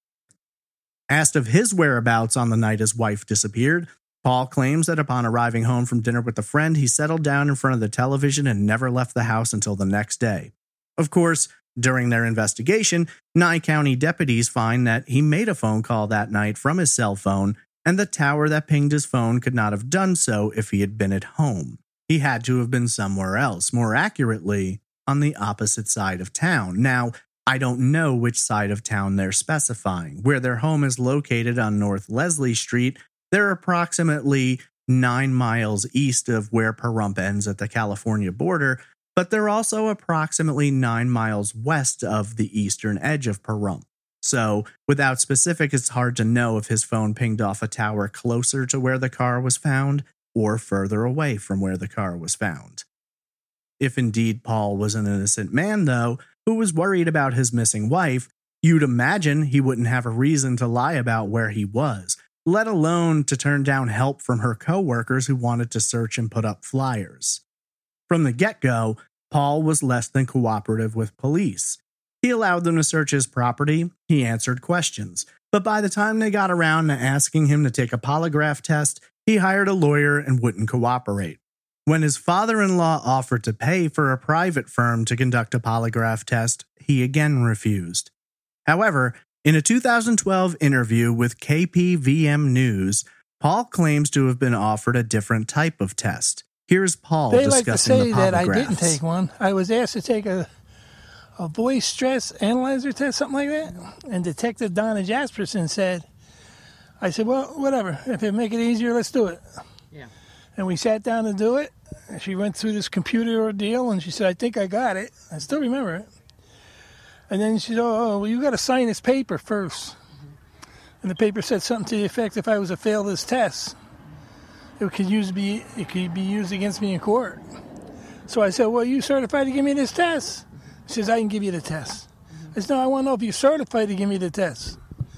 Speaker 1: Asked of his whereabouts on the night his wife disappeared, Paul claims that upon arriving home from dinner with a friend, he settled down in front of the television and never left the house until the next day. Of course, during their investigation, Nye County deputies find that he made a phone call that night from his cell phone, and the tower that pinged his phone could not have done so if he had been at home. He had to have been somewhere else, more accurately, on the opposite side of town. Now, I don't know which side of town they're specifying. Where their home is located on North Leslie Street, they're approximately nine miles east of where Pahrump ends at the California border, but they're also approximately nine miles west of the eastern edge of Pahrump. So, without specific, it's hard to know if his phone pinged off a tower closer to where the car was found or further away from where the car was found. If indeed Paul was an innocent man, though, who was worried about his missing wife, you'd imagine he wouldn't have a reason to lie about where he was, let alone to turn down help from her coworkers who wanted to search and put up flyers. From the get-go, Paul was less than cooperative with police. He allowed them to search his property, he answered questions, but by the time they got around to asking him to take a polygraph test, he hired a lawyer and wouldn't cooperate. When his father-in-law offered to pay for a private firm to conduct a polygraph test, he again refused. However, in a two thousand twelve interview with K P V M News, Paul claims to have been offered a different type of test. Here's Paul
Speaker 2: they
Speaker 1: discussing
Speaker 2: like to say
Speaker 1: the
Speaker 2: that I
Speaker 1: polygraphs.
Speaker 2: didn't take one. I was asked to take a a voice stress analyzer test, something like that. And Detective Donna Jasperson said, I said, well, whatever. If it make it easier, let's do it.
Speaker 3: Yeah.
Speaker 2: And we sat down to do it. She went through this computer ordeal, and she said, I think I got it. I still remember it. And then she said, oh, well, you got to sign this paper first. Mm-hmm. And the paper said something to the effect, if I was to fail this test, it could use be it could be used against me in court. So I said, well, you certified to give me this test? She says, I can give you the test. Mm-hmm. I said, no, I want to know if you're certified to give me the test.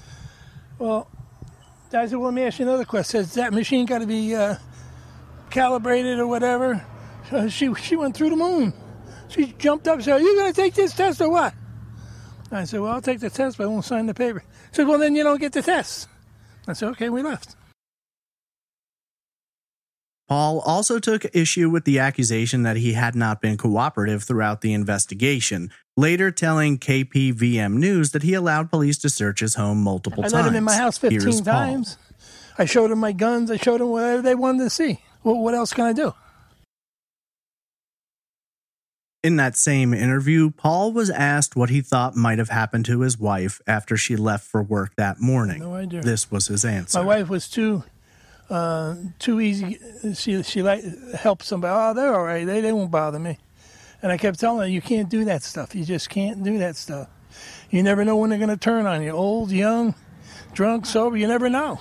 Speaker 2: Well, I said, well, let me ask you another question. Says that machine got to be uh, calibrated or whatever? So she she went through the moon. She jumped up and said, are you going to take this test or what? I said, well, I'll take the test, but I won't sign the paper. She said, well, then you don't get the test. I said, okay, we left.
Speaker 1: Paul also took issue with the accusation that he had not been cooperative throughout the investigation, later telling K P V M News that he allowed police to search his home multiple
Speaker 2: I
Speaker 1: times.
Speaker 2: let him in my house
Speaker 1: Here's
Speaker 2: fifteen
Speaker 1: Paul.
Speaker 2: times. I showed him my guns. I showed him whatever they wanted to see. Well, what else can I do?
Speaker 1: In that same interview, Paul was asked what he thought might have happened to his wife after she left for work that morning.
Speaker 2: No idea.
Speaker 1: This was his answer.
Speaker 2: My wife was too uh, too easy. She she like helped somebody. Oh, they're all right. They they won't bother me. And I kept telling her, you can't do that stuff. You just can't do that stuff. You never know when they're going to turn on you. Old, young, drunk, sober. You never know.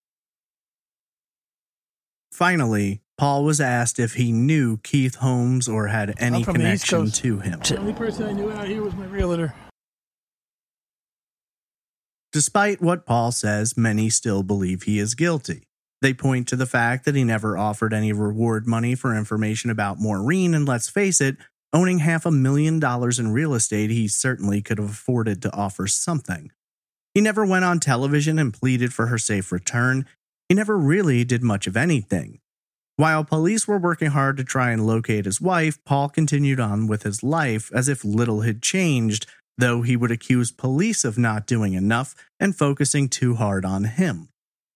Speaker 1: Finally, Paul was asked if he knew Keith Holmes or had any
Speaker 2: I'm from the East
Speaker 1: connection
Speaker 2: Coast.
Speaker 1: to him.
Speaker 2: The only person I knew out here was my realtor.
Speaker 1: Despite what Paul says, many still believe he is guilty. They point to the fact that he never offered any reward money for information about Maureen, and let's face it, owning half a million dollars in real estate, he certainly could have afforded to offer something. He never went on television and pleaded for her safe return. He never really did much of anything. While police were working hard to try and locate his wife, Paul continued on with his life as if little had changed, though he would accuse police of not doing enough and focusing too hard on him.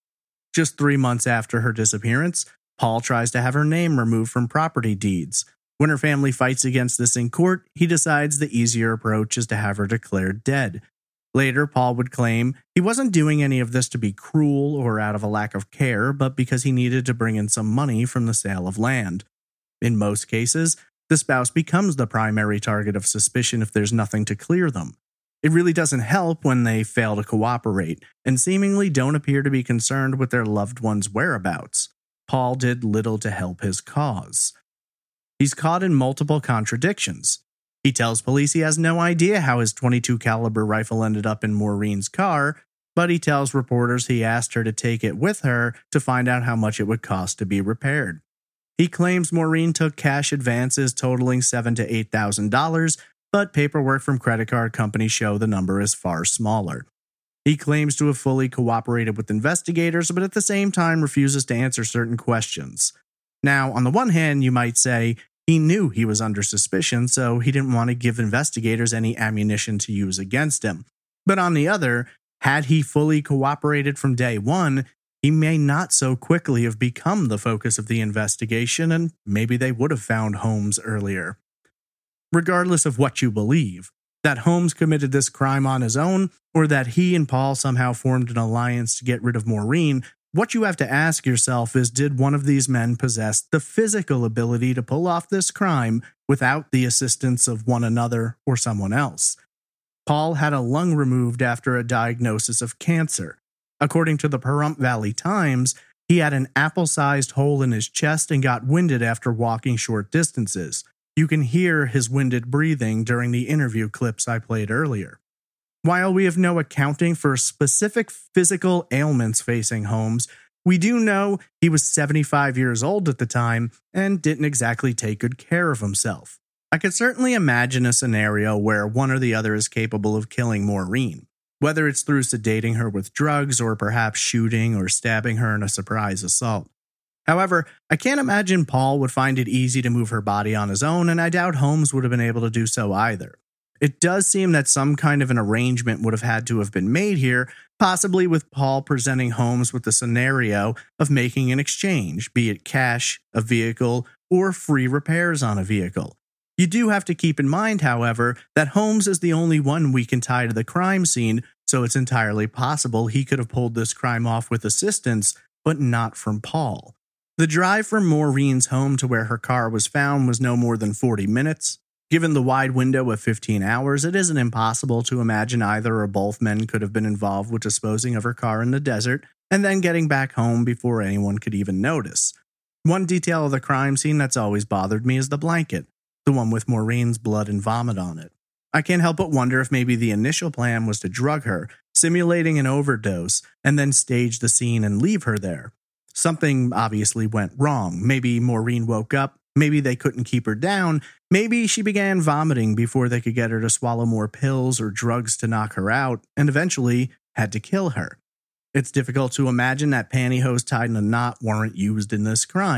Speaker 1: Just three months after her disappearance, Paul tries to have her name removed from property deeds. When her family fights against this in court, he decides the easier approach is to have her declared dead. Later, Paul would claim he wasn't doing any of this to be cruel or out of a lack of care, but because he needed to bring in some money from the sale of land. In most cases, the spouse becomes the primary target of suspicion if there's nothing to clear them. It really doesn't help when they fail to cooperate and seemingly don't appear to be concerned with their loved one's whereabouts. Paul did little to help his cause. He's caught in multiple contradictions. He tells police he has no idea how his twenty-two caliber rifle ended up in Maureen's car, but he tells reporters he asked her to take it with her to find out how much it would cost to be repaired. He claims Maureen took cash advances totaling seven thousand to eight thousand dollars, but paperwork from credit card companies show the number is far smaller. He claims to have fully cooperated with investigators, but at the same time refuses to answer certain questions. Now, on the one hand, you might say he knew he was under suspicion, so he didn't want to give investigators any ammunition to use against him. But on the other, had he fully cooperated from day one, he may not so quickly have become the focus of the investigation, and maybe they would have found Holmes earlier. Regardless of what you believe, that Holmes committed this crime on his own, or that he and Paul somehow formed an alliance to get rid of Maureen, what you have to ask yourself is, did one of these men possess the physical ability to pull off this crime without the assistance of one another or someone else? Paul had a lung removed after a diagnosis of cancer. According to the Pahrump Valley Times, he had an apple-sized hole in his chest and got winded after walking short distances. You can hear his winded breathing during the interview clips I played earlier. While we have no accounting for specific physical ailments facing Holmes, we do know he was seventy-five years old at the time and didn't exactly take good care of himself. I could certainly imagine a scenario where one or the other is capable of killing Maureen, whether it's through sedating her with drugs or perhaps shooting or stabbing her in a surprise assault. However, I can't imagine Paul would find it easy to move her body on his own, and I doubt Holmes would have been able to do so either. It does seem that some kind of an arrangement would have had to have been made here, possibly with Paul presenting Holmes with the scenario of making an exchange, be it cash, a vehicle, or free repairs on a vehicle. You do have to keep in mind, however, that Holmes is the only one we can tie to the crime scene, so it's entirely possible he could have pulled this crime off with assistance, but not from Paul. The drive from Maureen's home to where her car was found was no more than forty minutes. Given the wide window of fifteen hours, it isn't impossible to imagine either or both men could have been involved with disposing of her car in the desert and then getting back home before anyone could even notice. One detail of the crime scene that's always bothered me is the blanket, the one with Maureen's blood and vomit on it. I can't help but wonder if maybe the initial plan was to drug her, simulating an overdose, and then stage the scene and leave her there. Something obviously went wrong. Maybe Maureen woke up, maybe they couldn't keep her down, maybe she began vomiting before they could get her to swallow more pills or drugs to knock her out, and eventually had to kill her. It's difficult to imagine that pantyhose tied in a knot weren't used in this crime,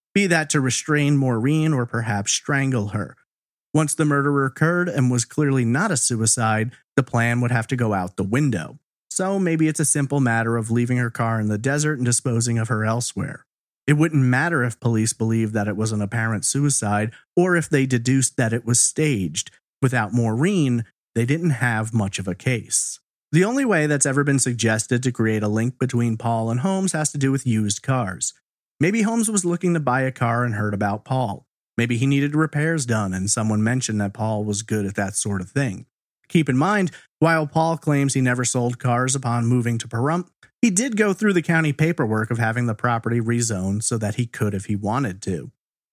Speaker 1: be that to restrain Maureen or perhaps strangle her. Once the murder occurred and was clearly not a suicide, the plan would have to go out the window. So maybe it's a simple matter of leaving her car in the desert and disposing of her elsewhere. It wouldn't matter if police believed that it was an apparent suicide or if they deduced that it was staged. Without Maureen, they didn't have much of a case. The only way that's ever been suggested to create a link between Paul and Holmes has to do with used cars. Maybe Holmes was looking to buy a car and heard about Paul. Maybe he needed repairs done and someone mentioned that Paul was good at that sort of thing. Keep in mind, while Paul claims he never sold cars upon moving to Pahrump, he did go through the county paperwork of having the property rezoned so that he could if he wanted to.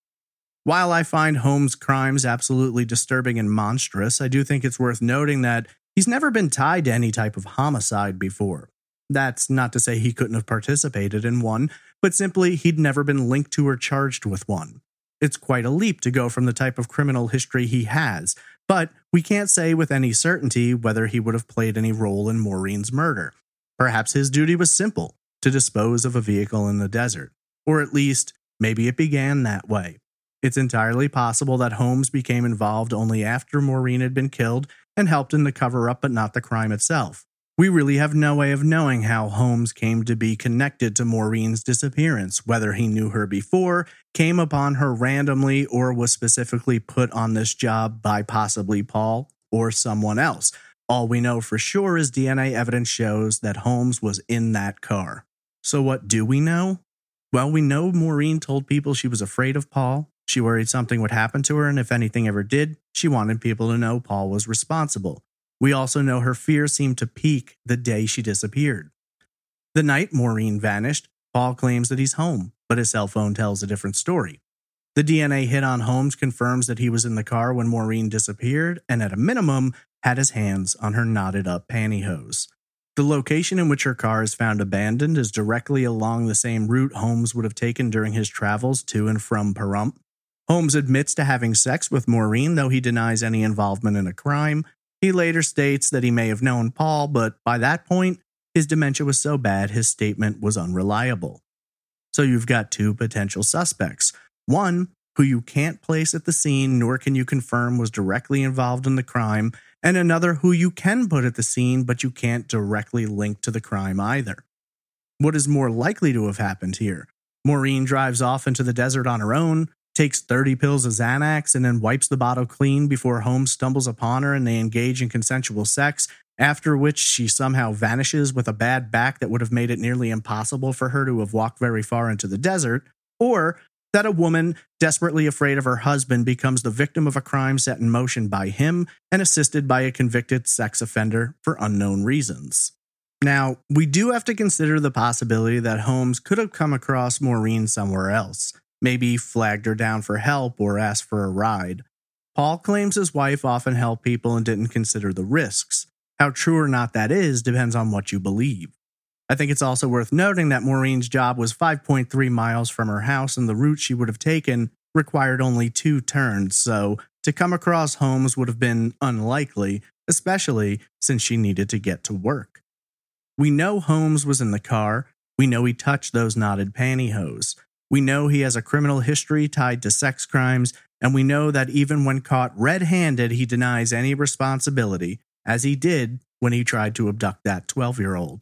Speaker 1: While I find Holmes' crimes absolutely disturbing and monstrous, I do think it's worth noting that he's never been tied to any type of homicide before. That's not to say he couldn't have participated in one, but simply he'd never been linked to or charged with one. It's quite a leap to go from the type of criminal history he has, but we can't say with any certainty whether he would have played any role in Maureen's murder. Perhaps his duty was simple, to dispose of a vehicle in the desert, or at least maybe it began that way. It's entirely possible that Holmes became involved only after Maureen had been killed and helped in the cover-up but not the crime itself. We really have no way of knowing how Holmes came to be connected to Maureen's disappearance, whether he knew her before, came upon her randomly, or was specifically put on this job by possibly Paul or someone else. All we know for sure is D N A evidence shows that Holmes was in that car. So what do we know? Well, we know Maureen told people she was afraid of Paul. She worried something would happen to her, and if anything ever did, she wanted people to know Paul was responsible. We also know her fear seemed to peak the day she disappeared. The night Maureen vanished, Paul claims that he's home, but his cell phone tells a different story. The D N A hit on Holmes confirms that he was in the car when Maureen disappeared, and at a minimum, had his hands on her knotted-up pantyhose. The location in which her car is found abandoned is directly along the same route Holmes would have taken during his travels to and from Pahrump. Holmes admits to having sex with Maureen, though he denies any involvement in a crime. He later states that he may have known Paul, but by that point, his dementia was so bad his statement was unreliable. So you've got two potential suspects. One, who you can't place at the scene nor can you confirm was directly involved in the crime, and another who you can put at the scene but you can't directly link to the crime either. What is more likely to have happened here? Maureen drives off into the desert on her own, takes thirty pills of Xanax, and then wipes the bottle clean before Holmes stumbles upon her and they engage in consensual sex, after which she somehow vanishes with a bad back that would have made it nearly impossible for her to have walked very far into the desert, or that a woman, desperately afraid of her husband, becomes the victim of a crime set in motion by him and assisted by a convicted sex offender for unknown reasons. Now, we do have to consider the possibility that Holmes could have come across Maureen somewhere else, maybe flagged her down for help or asked for a ride. Paul claims his wife often helped people and didn't consider the risks. How true or not that is depends on what you believe. I think it's also worth noting that Maureen's job was five point three miles from her house and the route she would have taken required only two turns, so to come across Holmes would have been unlikely, especially since she needed to get to work. We know Holmes was in the car. We know he touched those knotted pantyhose. We know he has a criminal history tied to sex crimes, and we know that even when caught red-handed, he denies any responsibility, as he did when he tried to abduct that twelve-year-old.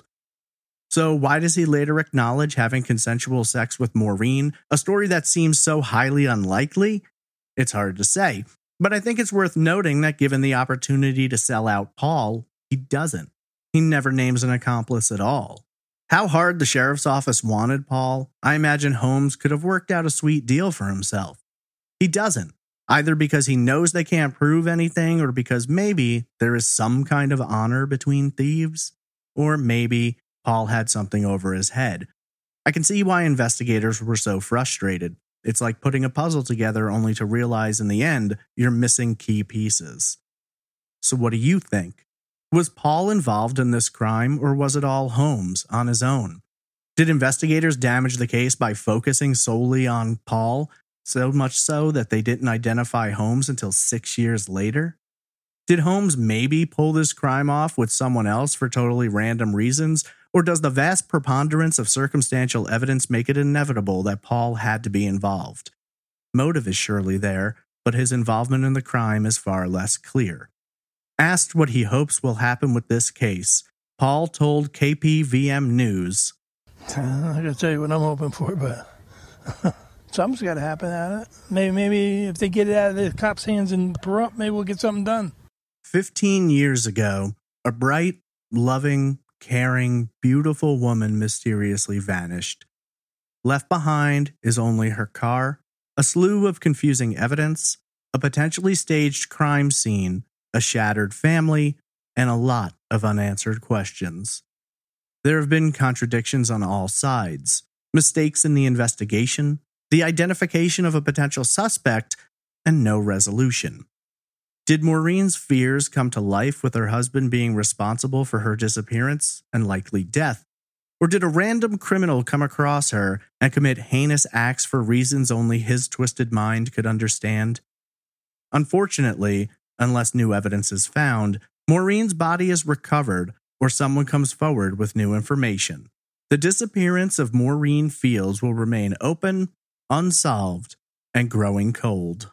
Speaker 1: So why does he later acknowledge having consensual sex with Maureen, a story that seems so highly unlikely? It's hard to say, but I think it's worth noting that given the opportunity to sell out Paul, he doesn't. He never names an accomplice at all. How hard the sheriff's office wanted Paul, I imagine Holmes could have worked out a sweet deal for himself. He doesn't, either because he knows they can't prove anything or because maybe there is some kind of honor between thieves, or maybe Paul had something over his head. I can see why investigators were so frustrated. It's like putting a puzzle together only to realize in the end you're missing key pieces. So what do you think? Was Paul involved in this crime, or was it all Holmes on his own? Did investigators damage the case by focusing solely on Paul, so much so that they didn't identify Holmes until six years later? Did Holmes maybe pull this crime off with someone else for totally random reasons, Or does the vast preponderance of circumstantial evidence make it inevitable that Paul had to be involved? Motive is surely there, but his involvement in the crime is far less clear. Asked what he hopes will happen with this case, Paul told K P V M News,
Speaker 2: I gotta tell you what I'm hoping for, but something's got to happen out of it. Maybe, maybe if they get it out of the cops' hands and Pahrump, maybe we'll get something done.
Speaker 1: Fifteen years ago, a bright, loving, caring, beautiful woman mysteriously vanished. Left behind is only her car, a slew of confusing evidence, a potentially staged crime scene, a shattered family, and a lot of unanswered questions. There have been contradictions on all sides, mistakes in the investigation, the identification of a potential suspect, and no resolution. Did Maureen's fears come to life with her husband being responsible for her disappearance and likely death? Or did a random criminal come across her and commit heinous acts for reasons only his twisted mind could understand? Unfortunately, unless new evidence is found, Maureen's body is recovered or someone comes forward with new information. The disappearance of Maureen Fields will remain open, unsolved, and growing cold.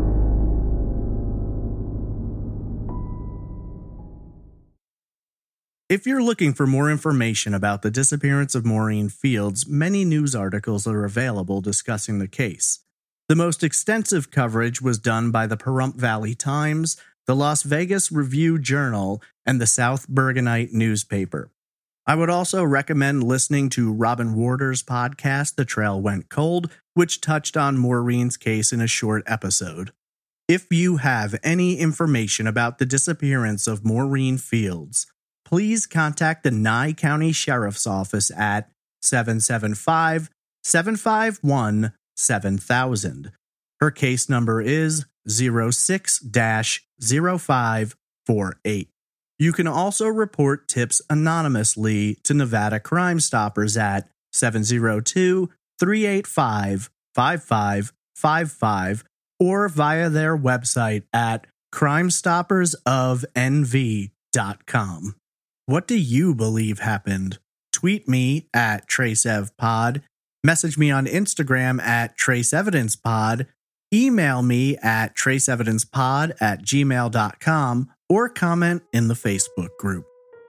Speaker 1: If you're looking for more information about the disappearance of Maureen Fields, many news articles are available discussing the case. The most extensive coverage was done by the Pahrump Valley Times, the Las Vegas Review-Journal, and the South Bergenite newspaper. I would also recommend listening to Robin Warder's podcast, The Trail Went Cold, which touched on Maureen's case in a short episode. If you have any information about the disappearance of Maureen Fields, please contact the Nye County Sheriff's Office at seven seven five, seven five one, seven thousand. Her case number is zero six dash zero five four eight. You can also report tips anonymously to Nevada Crime Stoppers at seven zero two, three eight five, five five five five or via their website at crime stoppers of N V dot com. What do you believe happened? Tweet me at TraceEvPod, message me on Instagram at TraceEvidencePod, email me at traceevidencepod at gmail dot com, or comment in the Facebook group.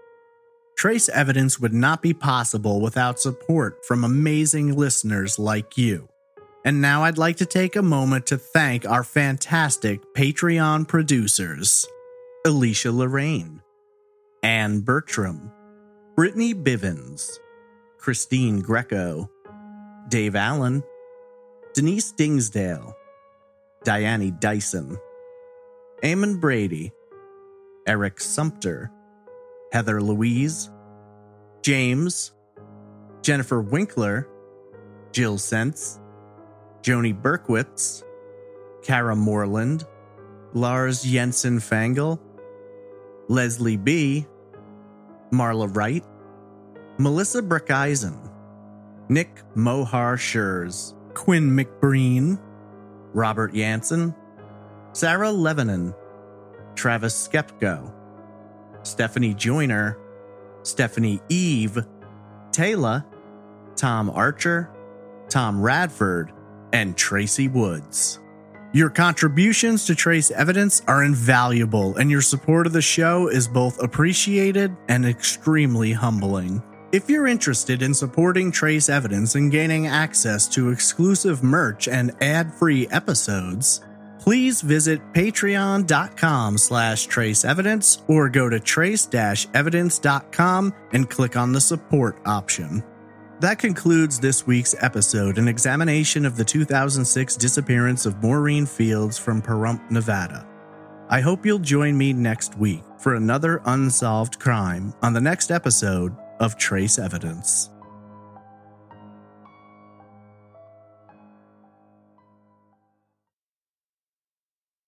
Speaker 1: Trace Evidence would not be possible without support from amazing listeners like you. And now I'd like to take a moment to thank our fantastic Patreon producers: Alicia Lorraine, Anne Bertram, Brittany Bivens, Christine Greco, Dave Allen, Denise Dingsdale, Diane Dyson, Eamon Brady, Eric Sumter, Heather Louise, James, Jennifer Winkler, Jill Sentz, Joni Berkowitz, Kara Moreland, Lars Jensen Fangle, Leslie B., Marla Wright, Melissa Brickeisen, Nick Mohar Schurz, Quinn McBreen, Robert Jansen, Sarah Levinan, Travis Skepko, Stephanie Joyner, Stephanie Eve, Taylor, Tom Archer, Tom Radford, and Tracy Woods. Your contributions to Trace Evidence are invaluable, and your support of the show is both appreciated and extremely humbling. If you're interested in supporting Trace Evidence and gaining access to exclusive merch and ad-free episodes, please visit patreon.com slash traceevidence or go to trace evidence dot com and click on the support option. That concludes this week's episode, an examination of the two thousand six disappearance of Maureen Fields from Pahrump, Nevada. I hope you'll join me next week for another unsolved crime on the next episode of Trace Evidence.